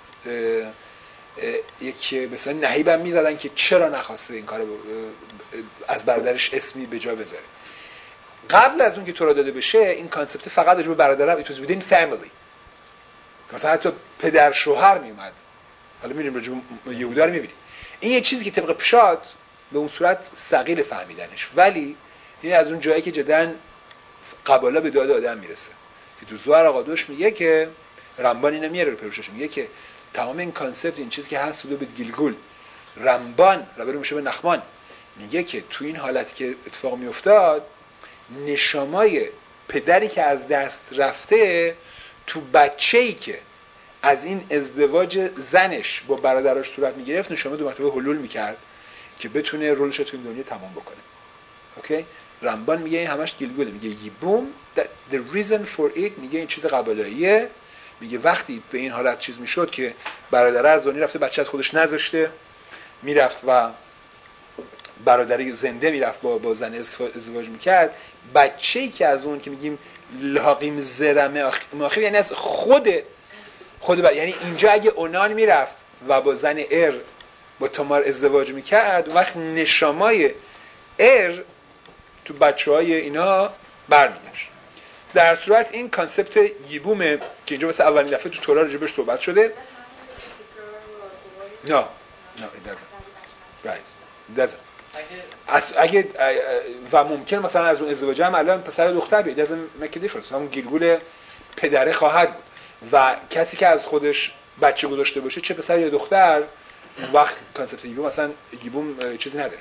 A: یک مثلا نهیب هم میزدن که چرا نخواسته این کارو از برادرش اسمی به جا بذاره. قبل از اون که تورا داده بشه این کانسپت فقط راجع به برادرها it was within family، مثلا حتی پدر شوهر میومد. حالا میریم راجع به یهودا رو میبینیم این یه چیزی که طبق پشات به اون صورت ثقیل فهمیدنش، ولی این از اون جایی که جدن قبالا به داد آدم میرسه که تو زوار آقادوش میگه که رمبان اینو میاره رو پروشش میگه که تمام این کانسپت این چیزی که هست تو به گیلگول رمبان ربر میشه به نخمان میگه که تو این حالتی که اتفاق میافتاد نشامای پدری که از دست رفته تو بچه‌ای که از این ازدواج زنش با برادرش صورت میگرفت نشامه دو مرتبه حلول میکرد که بتونه رولش تو این دنیا تمام بکنه. اوکی؟ رمبان میگه این همش گیلگوله، میگه یبوم the reason for it، میگه این چیز قبلاییه. میگه وقتی به این حالت چیز میشد که برادر از دنیا رفته، بچه از خودش نذاشته، میرفت و برادری زنده میرفت با با زن ازدواج میکرد، بچه‌ای که از اون که میگیم لاقیم زرمه آخر، یعنی از خود خود بر... یعنی اینجا اگه اونان میرفت و با زن ار با تامار ازدواج میکرد، اون وقت نشامای ار تو بچه‌های اینا برمیگشت. در صورت این کانسپت یبومه که اینجا واسه اولین دفعه تو تورا راجبش صحبت شده. نه نه it doesn't right it doesn't از اگه و ممکن مثلا از اون ازدواج هم الان پسر دختر بیاد، it doesn't make a difference، همون گیلگول پدره خواهد بود و کسی که از خودش بچه گذاشته باشه چه پسر یا دختر وقت کانسپت یبوم مثلا یبوم چیزی نداره.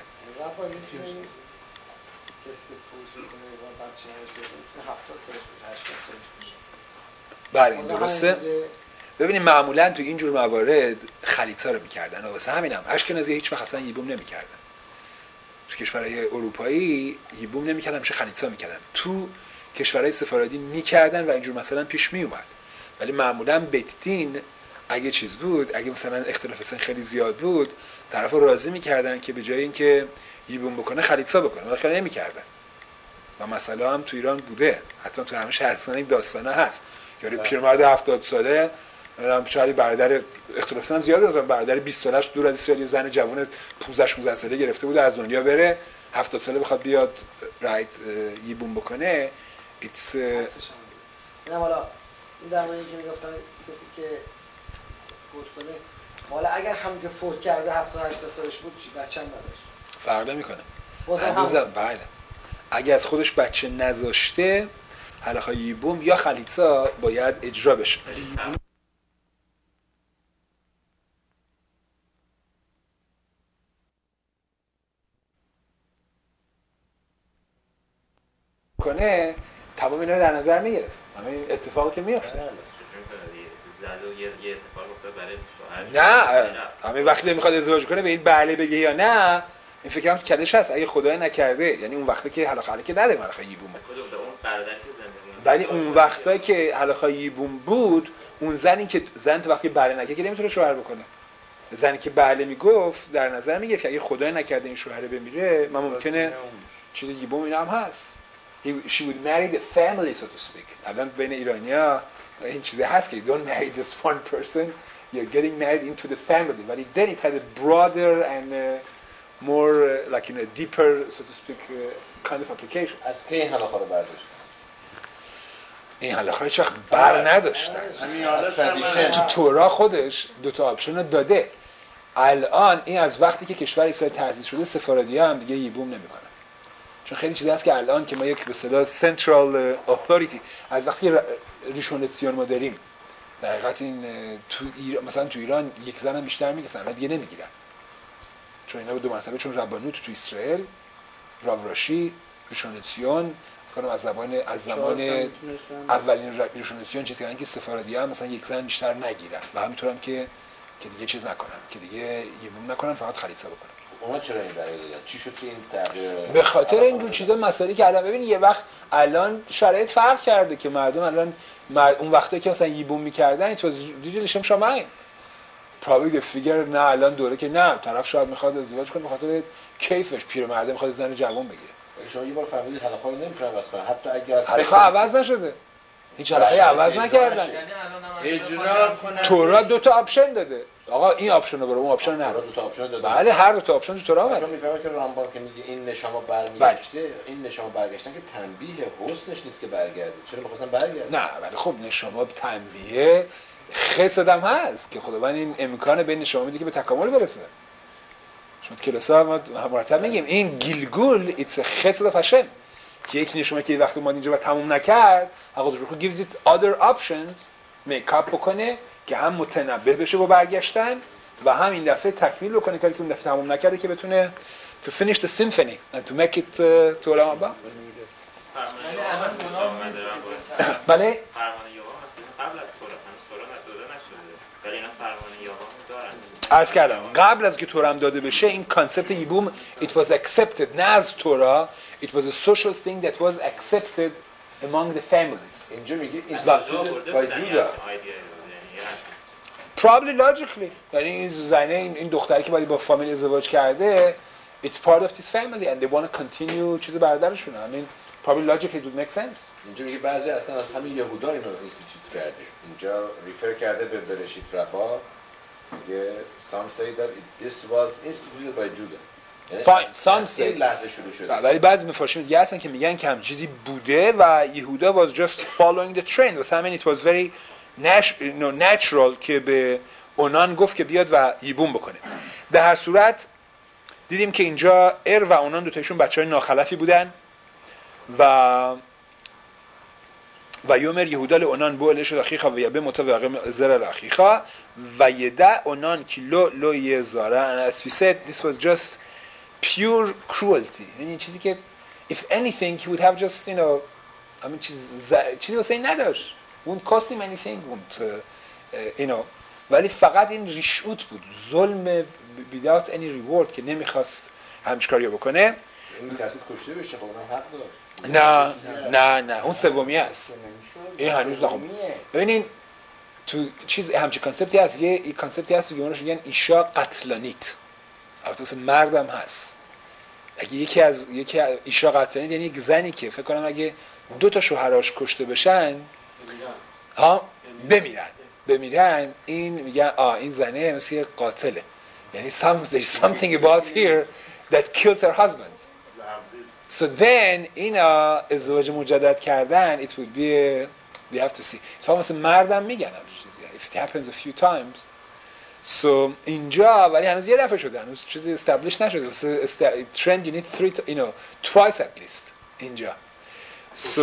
A: بله این درسته. ببینید معمولا تو این جور موارد خلیطا رو میکردن و واسه همینم اشکنازی هیچ وقت اصلا یبوم نمیکردن. تو کشورهای اروپایی یبوم نمیکردن، میشه خلیطا میکردن. تو کشورهای سفارادی میکردن و اینجور مثلا پیش میومد، ولی معمولا بیت دین اگه چیز بود، اگه مثلا اختلاف سن خیلی زیاد بود، طرفو راضی میکردن که به جای اینکه یبوم بکنه خلیطا بکنه، ولی خیلی نمیکردن. و مثلا هم تو ایران بوده، حتی تو همه شهرستان این داستانه هست. یعنی پیرمرد هفتاد ساله مثلا شاید برادر اختلاف سن زیاد مثلا برادر بیست سالش دور از اسرائیل زن جوان پانزده شانزده ساله گرفته بود از دنیا بره، هفتاد ساله بخواد بیاد رایت یبوم بکنه. ایتس
C: نه حالا این در معنی که میگفتن کسی که فوت کنه، حالا اگر هم که فوت کرده هفتاد هشتاد سالش بود چی بچه‌م نداشت
A: فرق نمی‌کنه. هنوزم بله اگه از خودش بچه نذاشته حلقه یبوم یا خلیطا باید اجرا بشه. کنه تمام اینا رو در نظر میگرفت. همین اتفاقی که میفته.
F: یه اتفاق افتاد برای شوهر.
A: نه همین وقتی میخواد ازدواج کنه به این بله بگه یا نه، این فکر کنم کدش هست اگه خدای نکرده، یعنی اون وقتی که حلقه حلقه نده حلقه یبوم.
F: کدوم اون برادر که زنده بود.
A: ولی اون وقتایی که حلقه یبوم بود، اون زنی که زن تو وقتی بله نکرده که نمیتونه شوهر بکنه. زنی که بله میگفت در نظر میگه که اگه خدای نکرده این شوهر بمیره، من ممکنه چیز یبوم اینا هم هست. He, she would marry the family so to speak. الان بین ایرانی‌ها این چیزی هست که don't marry just one person, you're getting married into the family. ولی then it had a broader and uh, more uh, like in a deeper so to speak uh, kind of application.
B: از که این حلقه رو برداشت؟
A: این حلقه هیچ وقت بر نداشتن. تو تورا خودش دو تا آپشن رو داده. الان این از وقتی که کشور اسرائیل تأسیس شده سفارادی‌ها هم دیگه یبوم نمی‌کنن. چون خیلی چیزا هست که الان که ما یک به اصطلاح سنترال اتوریتی از وقتی ریشونتسیون ما داریم، در حقیقت این تو ایران مثلا تو ایران یک زن هم بیشتر میگیرن ولی دیگه نمیگیرن، چون اینا دو مرتبه چون ربانوت تو اسرائیل راوراشی ریشونتسیون کنم از زبان از زمان اولین ریشونتسیون چیزی کردن که سفارادی‌ها هم مثلا یک زن بیشتر نگیرن و همینطور هم که که دیگه چیز نکنن، که دیگه یبوم نکنن، فقط خلیطا بکنن.
B: اونا چرا این برای دادن؟ چی شد که این تغییر؟
A: به خاطر این جور چیزا مسائلی که الان ببین یه وقت الان شرایط فرق کرده که مردم الان مرد اون وقتی که مثلا یبوم می‌کردن it was usually شم شماین probably the figure نه الان دوره که نه طرف شاید میخواد ازدواج کنه به خاطر کیفش، پیرمرده میخواد زن جوان بگیره.
B: شما یه بار فهمیدید حلقه رو نمی‌تونن عوض کنن حتی اگر
A: حلقه عوض نشده، هیچ حلقه عوض نکردن.
E: اجرا کنن.
A: تورا دو تا آپشن داده. آقا این آپشن رو برو اون آپشن نه.
B: دو تا آپشن داده.
A: بله هر دو تا آپشن تو تورا
B: اومد.
A: اومد.
B: شما میفهمید که رامبان که میگه این نشما برمیگشته، این نشما برگشتن که تنبیه حسنش نیست که برگرده. چرا می‌خواستن برگرده؟
A: نه ولی خب نشما تنبیه خسد هم هست که خداوند این امکان بین شما میده که به تکامل برسه. شما کلاسا ما مرتب میگیم این گیلگول ایتس خسد فشن که یک نشما که وقتی اومد اینجا و تموم نکرد، حقیقت رو gives it other options میکاپ بکنه که هم متنبه بشه با برگشتن و هم این دفعه تکمیل بکنه کاری که اون دفعه تموم نکرده که بتونه to finish the symphony and to make it uh, to Rambam.
F: فرق یوها مثلا من دارم باید
A: بله
F: فرمان یوها مثلا قبل از تورا اصلا تورا نداده نشده ولی اینا فرمان یوها دارن.
A: عرض کردم قبل از که تورم داده بشه این کانسپت یبوم it was accepted نه از تورا it was a social thing that was accepted among the families.
B: اینجا میگه
F: از
B: instituted
F: کجا آورده
B: by
F: بودن یه
B: Judah.
F: همچین آیدیایی بود؟ یعنی یه همچین-
A: Probably logically یعنی این زنه این, این دختری که باید با فامیل ازدواج کرده it's part of this family and they want to continue چیز برادرشون. I mean probably logically it would make sense.
B: اینجا میگه بعضی اصلا از همین یهودا اینو اینستیتوت کرده. اینجا ریفر کرده به برشیت رفا میگه some say that it, this was instituted by Judah. یعنی
A: Fine, some
B: از
A: say.
B: این لحظه شروع شده.
A: ولی بعضی مفاسرین دیگه هستن که میگن که هم چیزی بوده و یهودا was just following the trend. واسه همین it was very nat- no, natural که به اونان گفت که بیاد و یبوم بکنه. در هر صورت دیدیم که اینجا ار و اونان دوتایشون بچهای ناخلفی بودن و و یومر یهودا لونان بو الش اخیخا و یبه متوقع زر الاخیخا و یده اونان کیلو لو یزاره and as we said this was just pure cruelty. یعنی چیزی که if anything he would have just you know I mean چیز چیزی واسه این نداشت wouldn't cost him anything wouldn't uh, uh, you know ولی فقط این ریشوت بود ظلم without any reward که نمیخواست همچین کاریو بکنه.
B: این میترسید کشته بشه خب اونم حق داشت.
A: نه نه نه اون سومی است این هنوز نخوام ببینین تو چیز همچین کانسپتی هست یه این کانسپتی هست تو گمانش میگن ایشا قتلانیت البته مثل مردم هست اگه یکی از یکی ایشا قتلانیت یعنی یک زنی که فکر کنم اگه دو تا شوهراش کشته بشن ها بمیرن بمیرن این میگن آ این زنه مثل قاتله یعنی some, there's something about here that kills her husband. So then اینا ازدواج مجدد کردن it would be a, they have to see اتفاقا مثل مردم میگن چیزی if it happens a few times so اینجا ولی هنوز یه دفعه شده هنوز چیزی establish نشده است trend you need three you know twice at least اینجا so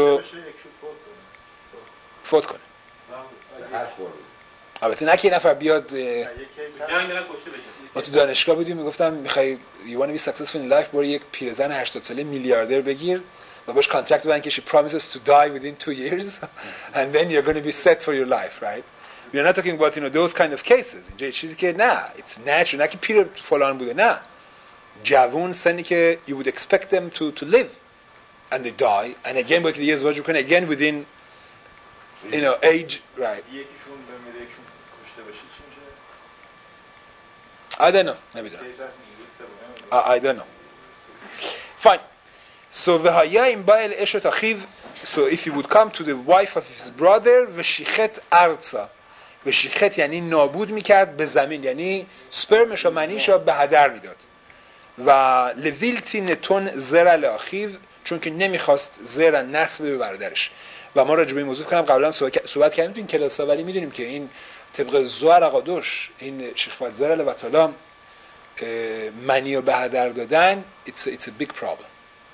A: فوت کنه
B: هر خورد.
A: البته نه که یه نفر بیاد
F: جنگ دارن کشته بشه.
A: ما تو دانشگاه بودیم میگفتم میخوای you want to be successful in life برو یک پیرزن هشتاد ساله میلیاردر بگیر و باش کانترکت ببند که she promises to die within two years and then you're going to be set for your life right we are not talking about you know those kind of cases اینجا چیزی که نه it's natural نه که پیر فلان بوده نه جوون سنی که you would expect them to to live and they die and again باید که دیگه ازدواج بکنه again within you know age right
G: یکیشون بمیره یکیشون کشته بشه چی میشه؟
A: I don't know نمیدونم I, I don't know. Fine. So v'haya im ba'el eshet achiv. So if he would come to the wife of his brother v'shichet arza. v'shichet یعنی نابود میکرد به زمین یعنی سپرمش و منیش را به هدر میداد. و لویلتی نتون زر لآخیو چون که نمیخواست زر نسب به برادرش. و ما راجع به این موضوع کنم قبلا صحبت کردیم تو این کلاس‌ها ولی میدونیم که این طبق زوار قادوش این شیخ زر لوطالا منی رو به هدر دادن it's a, it's a big problem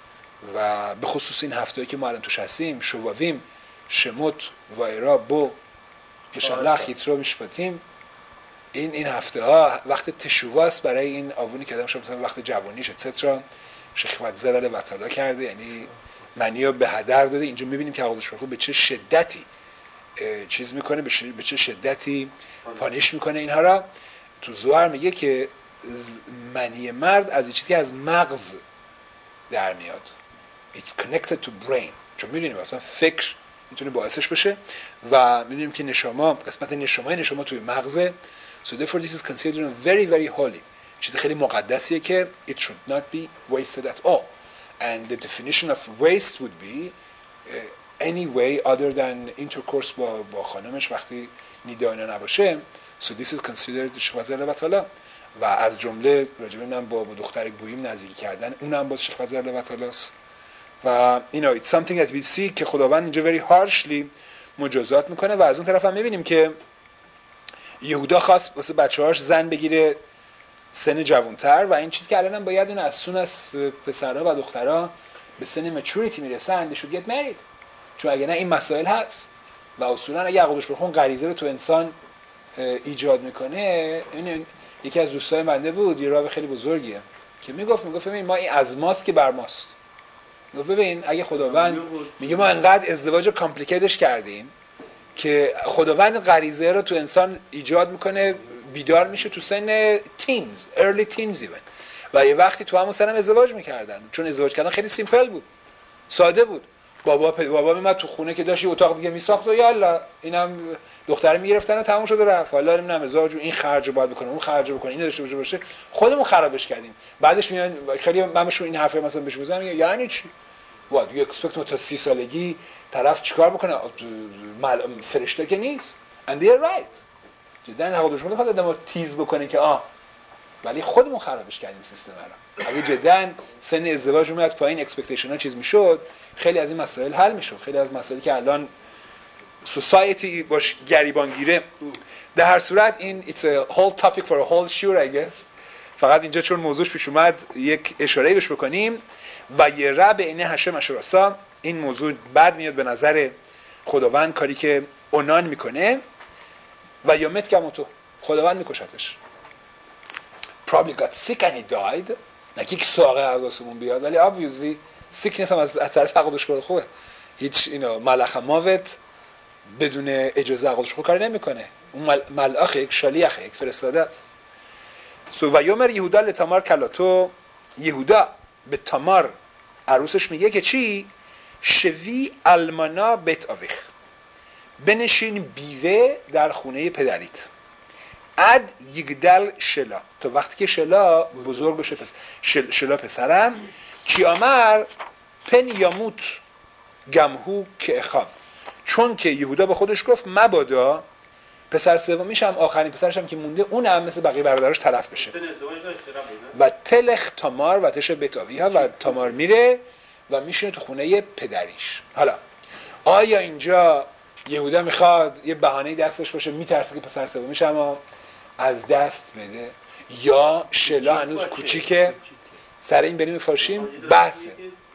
A: و به خصوص این هفته‌ای که ما الان توش هستیم شواویم شموت وایرا بو کشالخ یترو میشپاتیم این این هفته ها وقت تشواست برای این آوونی که آدم شما مثلا وقت جوانیش اتسترا شیخ زر لوطالا کرده یعنی منی رو به هدر داده. اینجا میبینیم که قادوش به چه شدتی چیز میکنه به چه شدتی پانیش میکنه اینها را. تو زوار میگه که منی مرد از این چیزی که از مغز در میاد it's connected to brain چون میدونیم اصلا فکر میتونه باعثش بشه و میدونیم که نشما قسمت نشما نشما توی مغزه so therefore this is considered very very holy چیز خیلی مقدسیه که it should not be wasted at all and the definition of waste would be uh, any way other than intercourse با, با خانمش وقتی نیدا اینا نباشه so this is considered شیخ زر لوطالا و از جمله راجبه من با دختر گوییم نزدیکی کردن اونم باز شیخ زر لوطالاست و you know it's something that we see که خداوند اینجا very harshly مجازات میکنه و از اون طرف هم میبینیم که یهودا خواست واسه بچه‌هاش زن بگیره سن جوانتر و این چیز که الان هم باید اون از سون از پسرها و دخترها به سن مچوریتی میرسن they should get married چون اگه نه این مسائل هست و اصولا اگه عقلش بخون غریزه رو تو انسان ایجاد میکنه. این یکی از دوستای بنده بود یه راه خیلی بزرگیه که میگفت میگفت ببین ما این از ماست که بر ماست ببین اگه خداوند میگه ما انقدر ازدواج رو کامپلیکیتش کردیم که خداوند غریزه رو تو انسان ایجاد میکنه، بیدار میشه تو سن تینز، early teens even، و یه وقتی تو همون سنم ازدواج میکردن، چون ازدواج کردن خیلی سیمپل بود، ساده بود. بابا پ... بابا میمد تو خونه که داشت یه اتاق دیگه میساخت و یالا اینم دختر میگرفتن و تموم شد و رفت. حالا نمیدونم ازدواج این خرج باید بکنه، اون خرج بکنه، این داشته باشه، خودمون خرابش کردیم. بعدش میان خیلی من بهشون این حرفه مثلا بهش میزنم، یعنی چی؟ وات یو اکسپکت تا سی سالگی طرف چیکار بکنه؟ مل... فرشته که نیست. and they're right. جدا حقوقش میخواد آدمو تیز بکنه که آ ولی خودمون خرابش کردیم سیستم رو. اگه جدا سن ازدواج میاد پایین، اکسپکتیشن ها چیز میشد، خیلی از این مسائل حل میشد. خیلی از مسائلی که الان سوسایتی باش گریبانگیره. در هر صورت این it's a whole topic for a whole show I guess. فقط اینجا چون موضوعش پیش اومد یک اشاره‌ای بهش بکنیم. و یه رب اینه هشم اشراسا، این موضوع بعد میاد به نظر خداوند کاری که اونان میکنه. و یومت کموتو، خداوند میکشتش. probably got sick and he died. نکی که ساقه از آسمون بیاد، ولی obviously sickness هم از طرف عقدش برد خوبه. هیچ اینا ملخ ماوت بدون اجازه عقدش خود کاری نمیکنه. اون ملخ یک شلیخ یک فرستاده است. سو و یومر یهودا لتامار کلاتو، یهودا به تامار عروسش میگه که چی؟ شوی المانا بیت آویخ، بنشین بیوه در خونه پدریت. اد یگدل شلا، تو وقتی که شلا بزرگ بشه، پس شل شلا پسرم کیامر پن یاموت گمهو که اخاب، چون که یهودا به خودش گفت مبادا پسر سومیش هم آخرین پسرش هم که مونده اونم مثل بقیه برادراش تلف بشه. و تلخ تامار و تش بتاویها، و تامار میره و میشینه تو خونه پدریش. حالا آیا اینجا یهودا میخواد یه بهانه‌ای دستش باشه، میترسه که پسر سومیش هم از دست بده، یا شلا هنوز کوچیکه؟ سر این بریم فارشیم بحثه.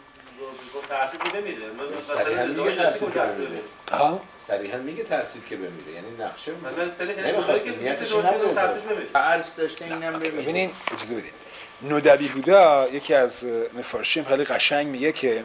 B: ها صریحا میگه ترسید که بمیره، یعنی نقشه نمیخواست نیتش نداره.
E: عرض داشته اینم ببینید.
A: ببینین اجازه بدین، نودبی بودا یکی از مفارشیم خیلی قشنگ میگه که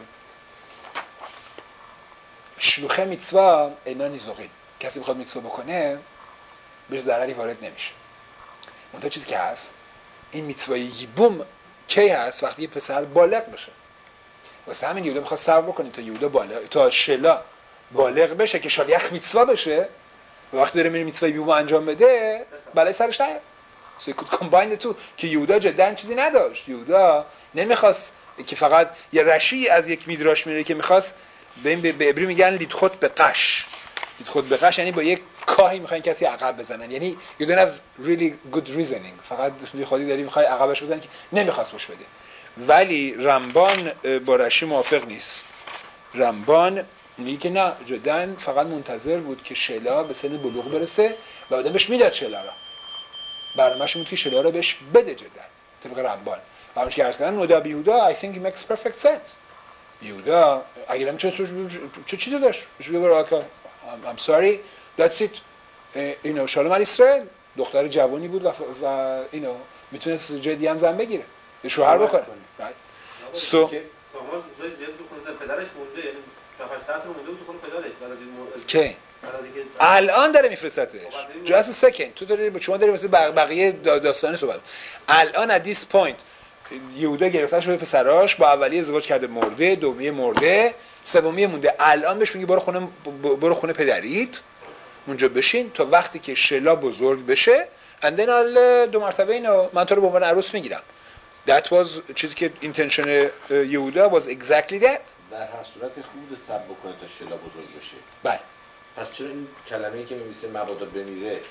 A: شلوخه میتوا اینا نیزوقین، کسی بخواد میتوا بکنه بهش ضرری وارد نمیشه. اون تا چیزی که هست این میتوای یبوم کی هست؟ وقتی یه پسر بالغ بشه. واسه همین یهودا میخواد صبر بکنه تا یهودا بالغ، تا شلا بالغ بشه که شالیخ میتوا بشه، و وقتی داره میره میتوای یبوم انجام بده بلای سرش نیاد. So you could combine the two. که یهودا جدا چیزی نداشت. یهودا نمیخواست که فقط یه رشی از یک میدراش میره که میخواست به این به عبری میگن لیدخوت به قش. لیدخوت به قش یعنی با یک کاهی میخواین کسی عقب بزنن، یعنی you don't have really good reasoning، فقط خودی داری میخوای عقبش بزنی که نمیخواست بش بده. ولی رمبان با رشی موافق نیست. رمبان میگه که نه، جدا فقط منتظر بود که شلا به سن بلوغ برسه و بعد بهش میداد شلا را. برنامه‌اش بود که شلا را بهش بده جدا. طبق رمبان. برامش که عرض کردم نودا بیهودا I think it makes perfect sense. یهودا اگر نمیتونه چه چیزی داشت؟ بهش بگه برو آقا I'm sorry that's it. اینو شالوم علی اسرائیل دختر جوانی بود و و اینو میتونست جای دیگه هم زن بگیره، به شوهر بکنه. سو
D: تمام زیاد تو خونه پدرش مونده، یعنی شفاعت تاثیر مونده تو خونه پدرش بعد از این
A: کی الان داره میفرستتش just a second. تو داری با شما داری واسه بقیه داستانی صحبت. الان at this point یهودا گرفتش رو پسراش، با اولی ازدواج کرده مرده، دومی مرده، سومی مونده. الان بهش میگه برو خونه برو خونه پدریت اونجا بشین تا وقتی که شلا بزرگ بشه اندن دو مرتبه اینو من تو رو به عنوان عروس میگیرم. That was چیزی که اینتنشن یهودا was exactly that.
B: در هر صورت خوب صبر بکنه تا شلا بزرگ بشه.
A: بله.
B: پس چرا این کلمه‌ای که می‌نویسه مبادا بمیره؟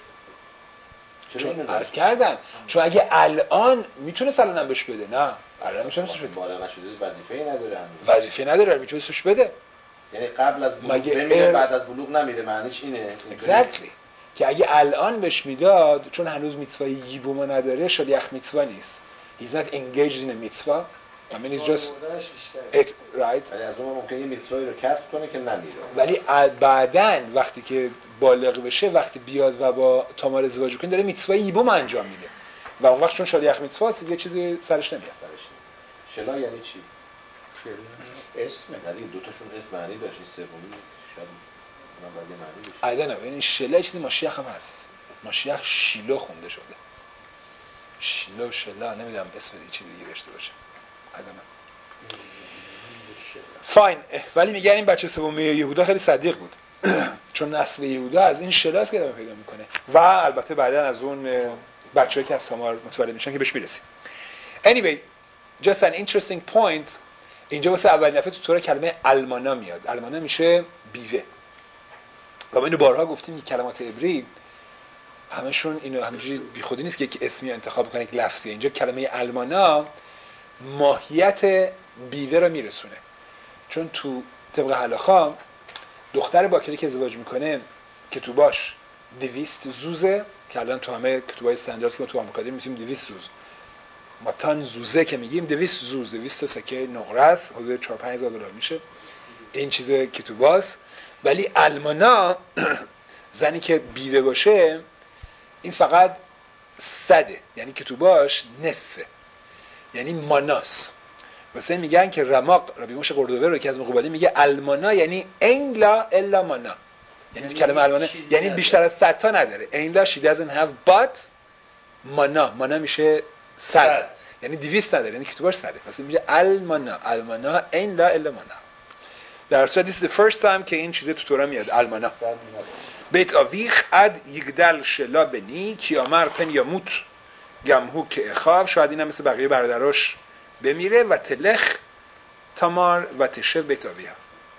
A: چون عرض کردم چون اگه الان میتونه سالانم بهش بده، نه الان میتونه بهش بده،
B: بالا نشده وظیفه‌ای نداره هنوز.
A: وظیفه نداره، میتونه بهش بده.
B: یعنی قبل از بلوغ بمیره ار... بعد از بلوغ نمیره، معنیش اینه.
A: exactly. که اگه الان بهش میداد چون هنوز میتوای یبومو نداره شلیخ میتوا نیست. He's not engaged in a mitzvah. I mean it's just it, right.
B: ولی از اون ممکنه یه میتوایی رو کسب کنه که نمیره.
A: ولی بعدن وقتی که بالغ بشه، وقتی بیاد و با تامار ازدواج کنه داره میتوای یبوم انجام میده و اون وقت چون شلیخ میتواست یه چیزی سرش نمیاد.
B: شلا یعنی چی؟ اسمه ولی دو تاشون اسم معنی داشت، این سومی شاید اونم باید یه معنی بشه.
A: ایده نه، این شله چیزی ماشیخ هم هست. ماشیخ شیلو خونده شده. شیلو شلا نمیدونم اسم دیگه چی دیگه داشته باشه. ایده نه. فاین. ولی میگن این بچه سومی یهودا خیلی صدیق بود. چون نسل یهودا از این شله است که ادامه پیدا میکنه. و البته بعدا از اون بچه‌ای که از تامار متولد میشن که بهش میرسیم. Anyway, just an interesting point. اینجا واسه اولین دفعه تو تورا کلمه المانا میاد. المانا میشه بیوه. و ما اینو بارها گفتیم که کلمات عبری همشون اینو همینجوری بیخودی نیست که یک اسمی انتخاب کنه، یک لفظی. اینجا کلمه المانا ماهیت بیوه رو میرسونه. چون تو طبق هلاخا دختر باکری که ازدواج میکنه کتوباش دویست زوزه که الان تو همه کتوبای استاندارد که ما تو آمریکا داریم میگیم دویست زوز. ما تان زوزه که میگیم دویست زوز، دویست سکه نقره است، حدود چهار پنج هزار دلار میشه. این چیز کتوباست. ولی المانا زنی که بیوه باشه این فقط صده، یعنی کتوباش نصفه، یعنی ماناس. واسه میگن که رماق ربی موشه قردوبه رو که از مقبلی میگه المانا یعنی این لا الا مانا، یعنی کلمه المانا یعنی بیشتر از صد تا نداره. این لا she doesn't have but مانا، مانا میشه صد، یعنی دویست نداره، یعنی کتوباش صده. واسه میگه المانا، المانا این لا الا مانا. در صورت this is the first time که این چیزه تو تورا میاد المانا. بیت آویخ اد یگدل شلا بنی کیامر پن یاموت گمهو که اخاو، شاید این هم مثل بقیه برادراش بمیره و تلخ تامار و تشف بیت آویها،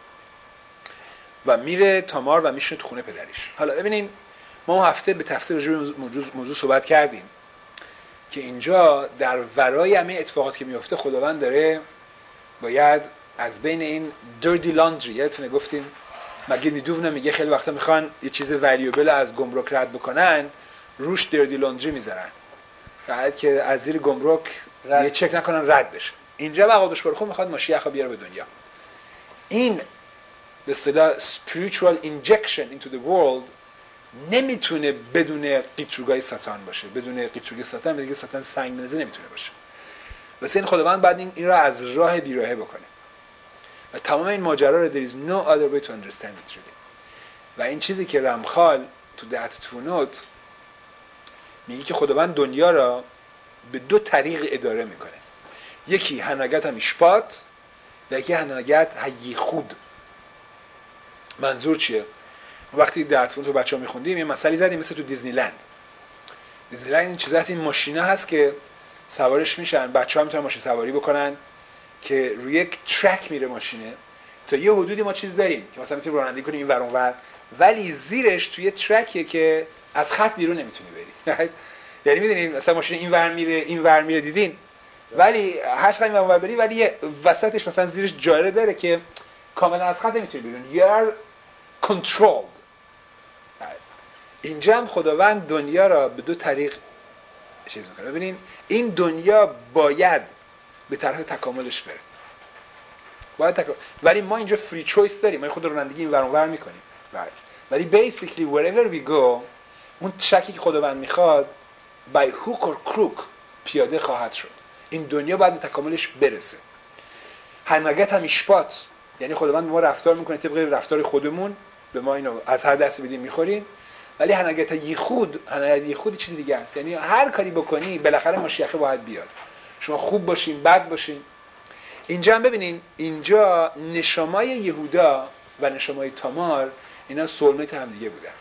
A: و میره تامار و میشونه تو خونه پدریش. حالا ببینین ما هفته به تفسیر راجع به موضوع, موضوع صحبت کردیم که اینجا در ورای همه اتفاقات که میفته خداوند داره باید از بین این dirty laundry، یادتونه گفتیم مگه نیدوو نمیگه خیلی وقتا میخوان یه چیز والیوبل از گمرک رد بکنن روش dirty laundry میذارن بعد که از زیر گمرک یه چک نکنن رد بشه. اینجا بقادش برخون میخواد ماشیخ بیاره به دنیا. این به اصطلاح spiritual injection into the world نمیتونه بدون قیتروگای ساتان باشه، بدون قیتروگای ساتان بدون ساتان سنگ بنزه نمیتونه باشه. واسه این خداوند بعد این, این را از راه بیراهه بکنه و تمام این ماجرا رو there is no other way to understand it really. و این چیزی که رمخال تو دهت تفونوت میگه که خداوند دنیا را به دو طریق اداره میکنه، یکی هنگت هم اشپات و یکی هنگت هی خود. منظور چیه؟ وقتی دهت تفونوت رو بچه ها میخوندیم یه مسئله زدیم مثل تو دیزنی لند. دیزنی لند این چیزا هست، این ماشینا هست که سوارش میشن، بچه ها میتونن ماشین سواری بکنن که روی یک ترک میره ماشینه تا یه حدودی ما چیز داریم که مثلا میتونی رانندگی کنی این ور اون ور، ولی زیرش توی ترکیه که از خط بیرون نمیتونی بری. یعنی میدونید مثلا ماشین این ور میره این ور میره دیدین، ولی هر چقدر این ور بری ولی یه وسطش مثلا زیرش جاره بره که کاملا از خط نمیتونی بیرون. you are controlled. اینجا هم خداوند دنیا را به دو طریق چیز میکنه. ببینین این دنیا باید به طرف تکاملش بره، باید تکامل، ولی ما اینجا فری چویس داریم، ما خود رانندگی این ور اون ور میکنیم. ولی basically wherever we go اون شکی که خداوند میخواد by hook or crook پیاده خواهد شد. این دنیا باید به تکاملش برسه. هنگت هم اشپات، یعنی خداوند ما رفتار میکنه طبق رفتار خودمون، به ما اینو از هر دستی بدیم میخوریم، ولی هنگت یخود، هنگت یخود چیز دیگه است، یعنی هر کاری بکنی بالاخره ماشیخه باید بیاد، شما خوب باشین بد باشین. اینجا هم ببینین اینجا نشامای یهودا و نشامای تامار اینا سولمیت هم دیگه بودن.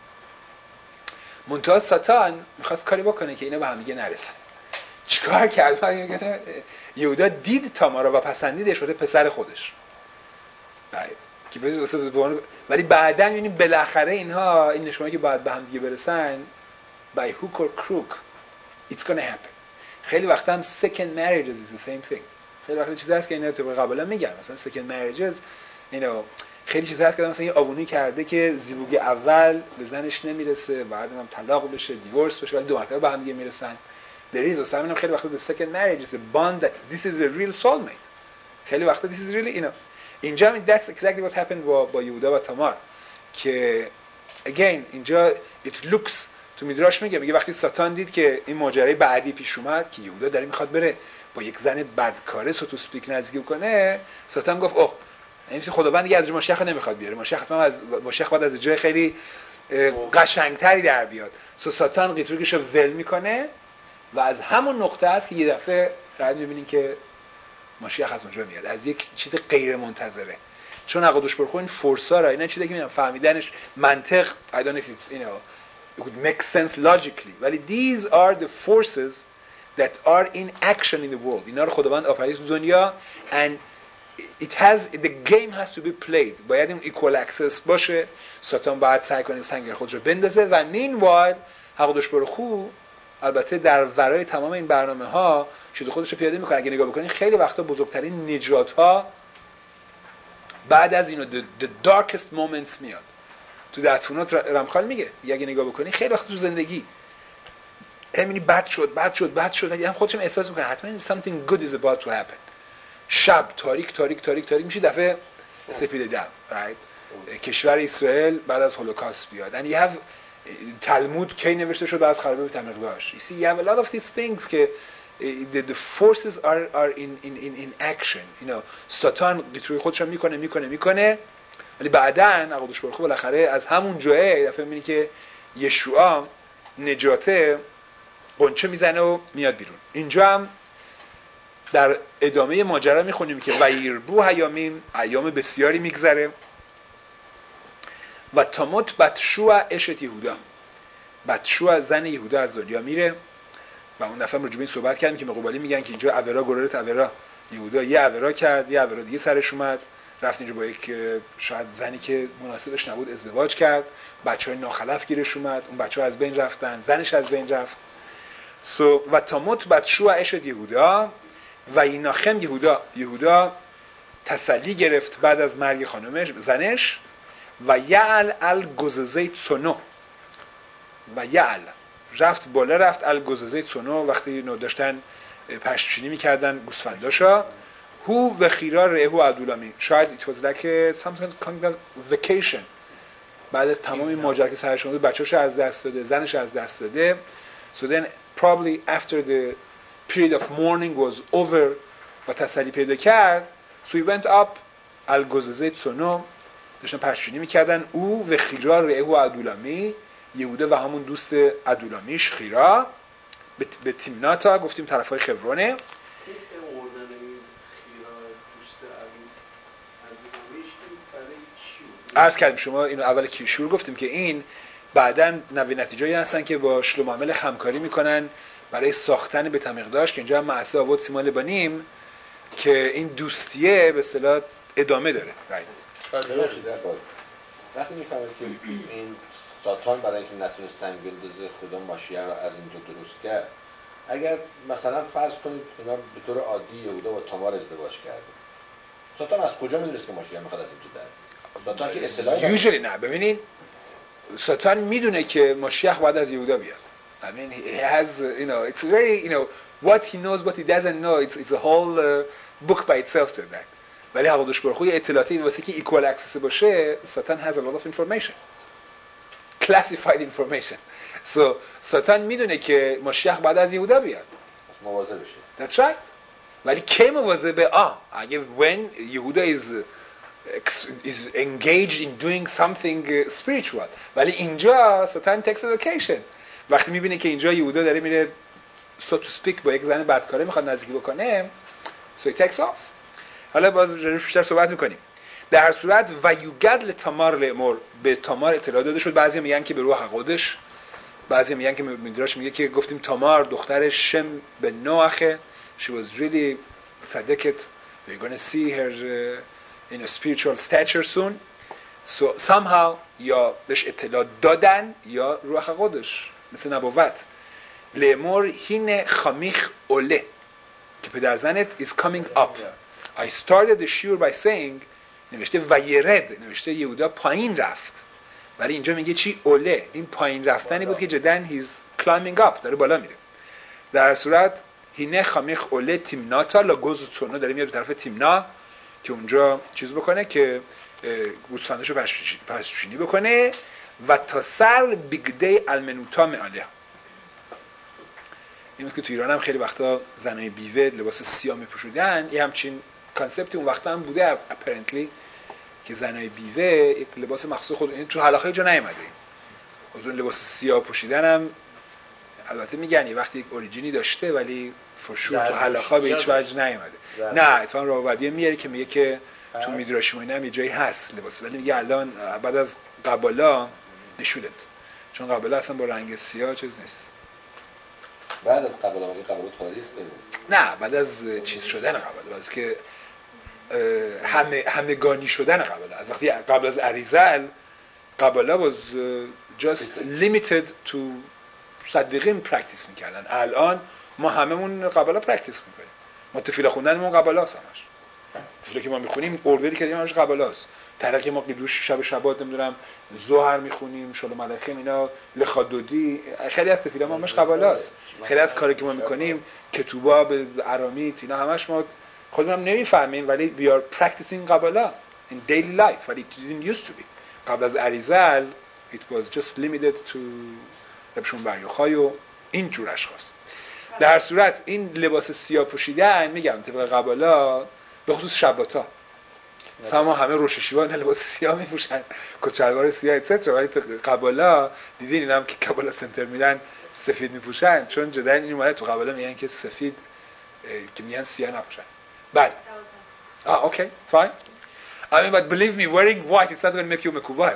A: منتها ساتان میخواست کاری بکنه که اینا به هم دیگه نرسن. چیکار کرد؟ یهودا دید تامار و پسندیدش، شده پسر خودش. که ولی بعداً می‌بینیم بالاخره اینها این نشامایی که باید به هم دیگه برسن by hook or crook it's gonna happen. خیلی وقتا هم second marriages is the same thing. خیلی وقتا چیزی هست که اینا تو قبلا میگم مثلا second marriages اینا خیلی چیزی هست که مثلا یه آوونی کرده که زیوگ اول به زنش نمیرسه، بعد هم طلاق بشه، دیورس بشه، ولی دو مرتبه به هم دیگه میرسن. there is also همین خیلی وقتا the second marriage is a bond that this is a real soulmate. خیلی وقتا this is really you know اینجا هم that's exactly what happened با با یهودا و تامار که again اینجا it looks تو میدراش میگه میگه وقتی ساتان دید که این ماجرای بعدی پیش اومد که یهودا داره میخواد بره با یک زن بدکاره سو تو سپیک نزدیک کنه، ساتان گفت اوه این خداوند دیگه از ماشیخ نمیخواد بیاره، ماشیخ حتما از ماشیخ باید از جای خیلی قشنگتری در بیاد. سو ساتان قیتورگیشو ول میکنه و از همون نقطه است که یه دفعه راحت میبینین که ماشیخ از اونجا میاد، از یک چیز غیر منتظره. چون اقادش برخو این فورسا را اینا چیزی که میگم فهمیدنش منطق I don't know if it's you know it would make sense logically ولی these are the forces that are in action in the world. اینا رو خداوند آفرید تو دنیا and it has the game has to be played. باید این equal access باشه. ساتان باید سعی کنه سنگر خودش رو بندازه و meanwhile اقادش برخو البته در ورای تمام این برنامه ها چیز خودش رو پیاده میکنه. اگه نگاه بکنین خیلی وقتا بزرگترین نجات ها بعد از اینو the, the darkest moments میاد. تو دعتونات رمخال میگه اگه نگاه بکنین خیلی وقت تو زندگی همینی بد شد بد شد بد شد اگه هم خودشم احساس میکنه حتما something good is about to happen. شب تاریک تاریک تاریک تاریک میشه دفعه سپید دم right؟ کشور اسرائیل بعد از هولوکاست بیاد and you have تلمود کی نوشته شد بعد از خرابه تمقداش. you see you have a lot of these things که the, the forces are are in in in in action you know. ساتان بیتروی خودش میکنه میکنه میکنه ولی بعداً اقادش برخو بالاخره از همون جایی دفعه میبینی که یشوع نجاته قنچه میزنه و میاد بیرون. اینجا هم در ادامه ماجرا میخونیم که ویربو ایامیم ایام بسیاری میگذره و تاموت بتشوع اشت یهودا بتشوع زن یهودا از دنیا میره و اون دفعه راجع به این صحبت کردیم که مقابلی میگن که اینجا اورا گرورت اورا یهودا یه اورا کرد یه اورا دیگه سرش اومد رفت اینجا با یک شاید زنی که مناسبش نبود ازدواج کرد بچهای ناخلف گیرش اومد اون بچه‌ها از بین رفتن زنش از بین رفت. سو و تاموت بتشوع اشت یهودا و ایناخم یهودا یهودا تسلی گرفت بعد از مرگ خانمش زنش و یعل الگززه تونو و یعل رفت بالا رفت الگززه تونو وقتی نو داشتن پشتچینی میکردن گوسفنداشا هو و خیرا رهو عدولامی شاید it was like a sometimes kind of vacation بعد از تمام این ماجرا که سرش اومد بچه‌شو از دست داده زنش از دست داده. so then probably after the period of mourning was over و تسلی پیدا کرد so he went up الگززه تونو داشتن پشتچینی میکردن او و خیرا رهو عدولامی یهودا و همون دوست عدولامیش خیرا به تیمناتا گفتیم طرفای خبرونه. عرض کردیم شما اینو اول کیشور گفتیم که این بعداً نوی نتیجه‌ای هستن که با شلوم عمل همکاری میکنن برای ساختن بیت المقدس که اینجا هم معصه آورد سیمال بانیم که این دوستیه به اصطلاح ادامه داره.
B: وقتی میفهمید که این ساتان برای اینکه نتونه سنگ بندازه خدا ماشیه رو از اینجا درست کرد اگر مثلا فرض کنید اینا به طور عادی یهودا با تامار ازدواج کرده ساتان از کجا میدونست که ماشیه میخواد از اینجا در ساتان که اصطلاحی
A: یوزولی نه ببینید ساتان میدونه که ماشیخ باید از یهودا بیاد. I mean he has you know it's very you know what he knows what he doesn't know it's it's a whole uh, book by itself to that. ولی اقادش برخو اطلاعاتی واسه که equal access باشه ساتان has a lot of information classified information. so ساتان میدونه که ماشیخ بعد از یهودا بیاد
B: مواظب بشه.
A: That's right. ولی کی مواظبه؟ آه اگه when یهودا is is engaged in doing something spiritual. ولی اینجا ساتان takes a vacation. وقتی میبینه که اینجا یهودا داره میره so to speak با یک زن بدکاره میخواد نزدیکی بکنه so he takes off. حالا باز بیشتر صحبت میکنیم. در هر صورت و یوگد لتامار لامور به تامار اطلاع داده شد. بعضی میگن که به روح خودش بعضی میگن که میدراش میگه که گفتیم تامار دختر شم به نوحه she was really صدقت we're going to see her uh, in a spiritual stature soon so somehow یا بهش اطلاع دادن یا روح خودش مثل نبوت لامور هین خمیخ اوله که پدر زنت is coming up. I started the shiur by saying نوشته ویرد نوشته یهودا پایین رفت ولی اینجا میگه چی؟ اوله. این پایین رفتنی بود که جدن he's climbing up داره بالا میره. در صورت هینه خمیخ اوله تیمناتا لاگوز تونو داره میاد به طرف تیمنا که اونجا چیز بکنه که گوسفندشو پشتچینی بکنه و تا سر بیگده المنوتا معاله این که تو ایران هم خیلی وقتا زنای بیوه لباس سیاه میپوشیدن، یه همچین کانسپتی اون وقتا هم بوده اپرنتلی که زنای بیوه یک لباس مخصوص خود، این تو حلاخه جا نیومده. این اون لباس سیاه پوشیدن هم البته میگن یه وقتی یک اوریجینی داشته ولی فرشور تو حلاخه به هیچ وجه نیومده. نه اتفاقا راوبدیه میاره که میگه که تو میدراشی و اینا هم یه جایی هست لباس، ولی میگه الان بعد از قبالا نشودت، چون قبالا اصلا با رنگ سیاه چیز نیست.
B: بعد از قبالا ولی قبالا تاریخ داره.
A: نه بعد از چیز شدن قبالا، از که همه همگانی شدن قبالا، از وقتی قبل از اریزل قبالا was just limited to صدیقین پرکتیس میکردن. الان ما هممون قبالا پرکتیس میکنیم. ما تفیل خوندنمون قبالاست همش. تفیلی که ما میخونیم اوردری که همش قبالاست. ترک ما قیدوش شب شبات نمیدونم ظهر میخونیم شلو ملخیم اینا لخادودی، خیلی از تفیلا ما همش قبالاست. خیلی از کاری که ما میکنیم کتوبا به ارامیت اینا همش ما خودمون نمیفهمیم ولی we are practicing قبالا in daily life ولی it didn't used to be. قبل از اریزل it was just limited to ربشون بریوخای و این جور اشخاص. در صورت این لباس سیاه پوشیدن میگم طبق قبالا به خصوص شباتا مثلا ما همه روششیوان لباس سیاه میپوشن، کچلوار سیاه اتسترا، ولی قبالا دیدین اینم که قبالا سنتر میرن سفید میپوشن، چون جدا این اومده تو قبالا میگن که سفید که میگن سیاه نپوشن. بعد ah okay fine I mean but believe me wearing white it's not going to make you مکوبال.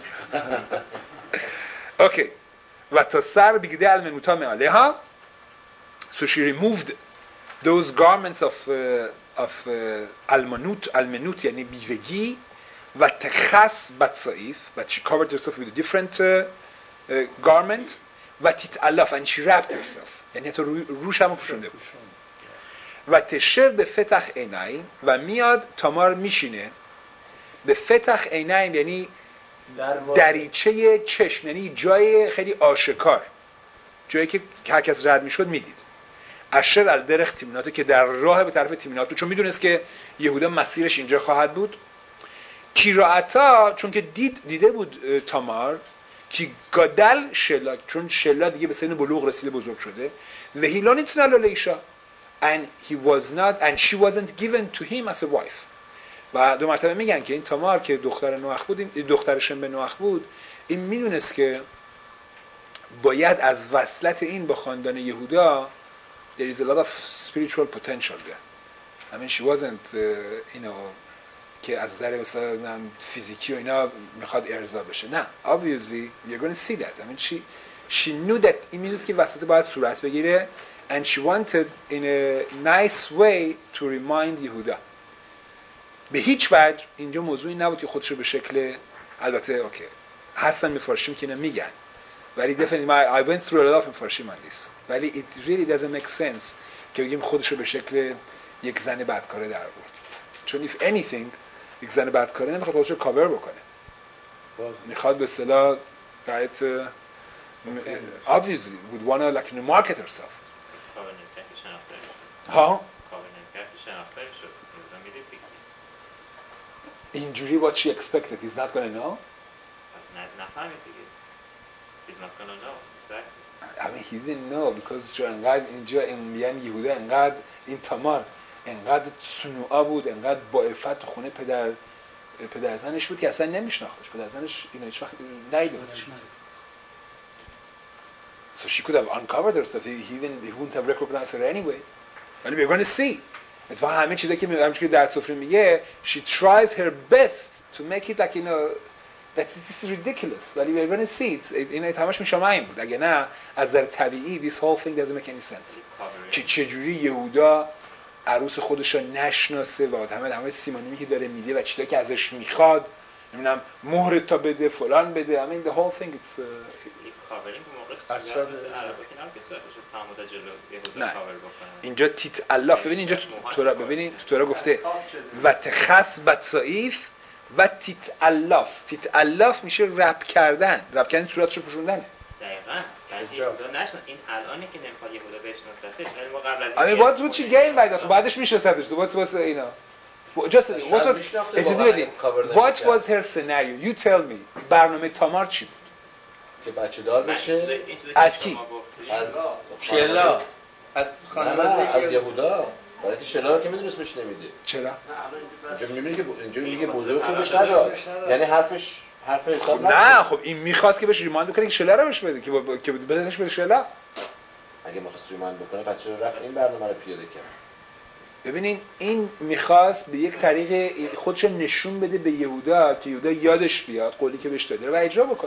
A: okay و تا سر بگیده المنوتا معالیها so she removed those garments of uh, of المنوت uh, المنوت یعنی بیوگی و تخص بطسائف but she covered herself with a different uh, uh, garment و تتعلف and she wrapped herself یعنی حتی روش هم پوشونده بود و تشر به فتح عینین و میاد تامار میشینه به فتح عینین یعنی دریچه چشم، یعنی جای خیلی آشکار، جایی که هر کس رد میشد میدید. اشر الدرخ تیمناتو که در راه به طرف تیمناتو، چون میدونست که یهودا مسیرش اینجا خواهد بود. کیراعتا چون که دید دیده بود تامار کی گادل شلا، چون شلا دیگه به سن بلوغ رسیده بزرگ شده و هیلانیت نلالیشا and he was not and she wasn't given to him as a wife. و دو مرتبه میگن که این تامار که دختر نوح بود، این دختر شنبه نوح بود، این میدونست که باید از وصلت این با خاندان یهودا there is a lot of spiritual potential there. I mean she wasn't uh, you know که از نظر مثلا فیزیکی و اینا میخواد ارضا بشه. نه obviously you're going to see that. I mean she she knew that این میدونست که وسط باید صورت بگیره and she wanted in a nice way to remind یهودا. به هیچ وجه اینجا موضوعی نبود که خودشو به شکل، البته اوکی هستن میفارشیم که اینا میگن ولی definitely I went through a lot of میفارشیم on this ولی it really doesn't make sense که بگیم خودشو به شکل یک زن بدکاره در آورد، چون if anything یک زن بدکاره نمیخواد خودشو کاور بکنه، میخواد به اصطلاح right uh, obviously would want to like market herself. ها اینجوری what she expected he's not going to know.
F: نفهمید دیگه he's not going to know exactly.
A: I mean he didn't know because چون انقدر اینجا میگن یهودا انقدر این تامار انقدر صنوعا بود، انقدر با عفت تو خونه پدر پدر زنش بود که اصلا نمیشناختش، پدر زنش اینو هیچ وقت ندیده بود. So she could have uncovered herself. He, he didn't he wouldn't have recognized her anyway. ولی we're going to see. اتفاقا همه چیزایی که میگم که در سفره میگه she tries her best to make it like you know that this is ridiculous. ولی we're going to see it. این تماش میشم این بود. اگه نه از نظر طبیعی this whole thing doesn't make any sense. که چجوری یهودا عروس خودش رو نشناسه و همه همه سیمانیمی که داره میده و چیزایی که ازش میخواد، نمیدونم مهر تا بده فلان بده. I mean the whole thing it's نه اینجا تیت الله ببین اینجا تو را ببینید تو را گفته و تخص بطسائف و تیت الله. تیت الله میشه رپ کردن، رپ کردن صورتشو پوشوندنه.
F: دقیقاً یهودا نشنا این الانی که نمیخواد یهودا بشناستش، یعنی ما قبل از
A: I mean what would she gain by that؟ بعدش میشناستش تو what's what's اینا just what was اجازه بدید what was her scenario you tell me. برنامه تامار چی بود؟
B: که بچه دار بشه.
A: از کی؟
B: از
E: شلا از
B: خانواده از یهودا برای که شلا رو که میدونست بهش نمیده.
A: چرا؟
B: اینجا میبینی که اینجا میگه بزرگش رو بهش نداد. یعنی حرفش حرف حساب
A: نه خب این میخواست که بهش ریماند بکنه که شلا رو بهش بده که با... که بدهش به شلا.
B: اگه میخواست ریماند بکنه پس چرا رفت این برنامه رو پیاده کرد؟
A: ببینین این میخواست به یک طریق خودش نشون بده به یهودا که یهودا یادش بیاد قولی که بهش داده و اجرا بکنه.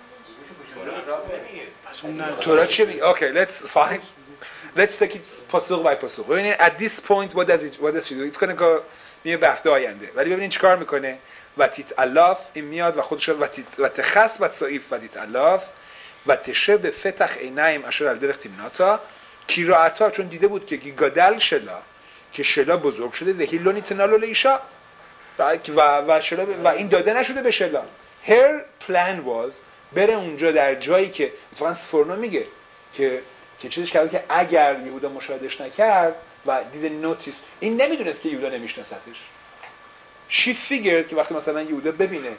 A: تورات چی میگه؟ اوکی let's fine let's take it پاسخ بای پاسخ. ببینین at this point what does it what does she do? it's gonna go میگه به هفته آینده. ولی ببینین چیکار میکنه؟ و تیت الاف این میاد و خودش و تیت و تخص و صایف و تیت الاف و تشه به فتح عینیم اشار الدرخ تیمناتا کیراعتا چون دیده بود که گادل شلا که شلا بزرگ شده ذهیلونی تنالو لیشا و و شلا و این داده نشده به شلا. her plan was بره اونجا در جایی که اتفاقا سفورنو میگه که که چیزش کرده که اگر یهودا مشاهدش نکرد و دید نوتیس این نمیدونست که یهودا نمیشناستش. she figured که وقتی مثلا یهودا ببینه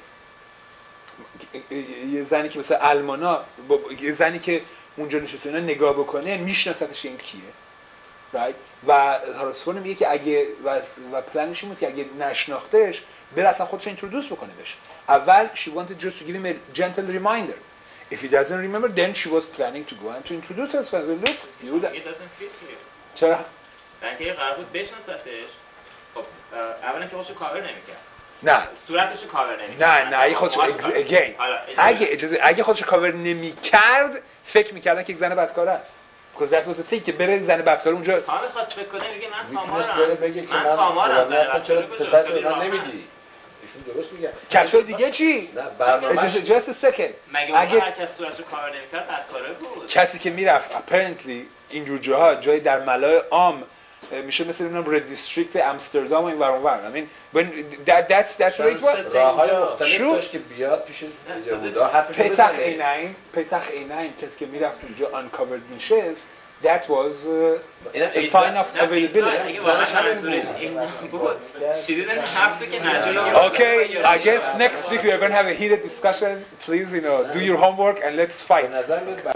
A: یه زنی که مثلا المانا یه زنی که اونجا نشسته اینا نگاه بکنه میشناستش این کیه right و هارسفورن میگه که اگه و, و پلنش این بود که اگه نشناختش بره اصلا خودش اینترودوس بکنه بهش. اول she wanted just to give him a gentle reminder. If he doesn't remember then she was planning to go and to introduce us as a look یهودا
F: it doesn't fit here.
A: چرا؟
F: بلکه یه قرار بود بشناستش. خب اولا که خودشو کاور نمی‌کرد.
A: نه
F: صورتشو کاور نمی‌کرد.
A: نه نه اگه خودش again اگه اجازه اگه خودش کاور نمی‌کرد فکر می‌کردن که یک زن بدکاره است. because that was the thing که بره زن بدکاره اونجا
F: تا می‌خواست فکر کنه میگه من تامارم.
B: بره بگه که من
F: تامارم
B: اصلا چرا پسر رو من نمیدی؟ ایشون درست میگه.
A: کسای دیگه چی؟
B: نه برنامه‌اش
A: just a second
F: مگه اگه هر کس صورتشو کاور نمی‌کرد بدکاره بود.
A: کسی که میرفت apparently اینجور جاها جای در ملای عام میشه مثل اونم رد دیستریکت امستردام و این ور اونور. I mean when that that's that's right what
B: راه‌های مختلف داشت که بیاد پیش یهودا حرفش رو
A: پتح
B: بزنه.
A: عینین پتح عینین کسی که میرفت اونجا uncovered میشه that was uh, a sign of availability.
F: اگه واقعا منظورش این بود she didn't have to که نجلا.
A: Okay, I guess next week we are going to have a heated discussion. Please, you know, do your homework and let's fight.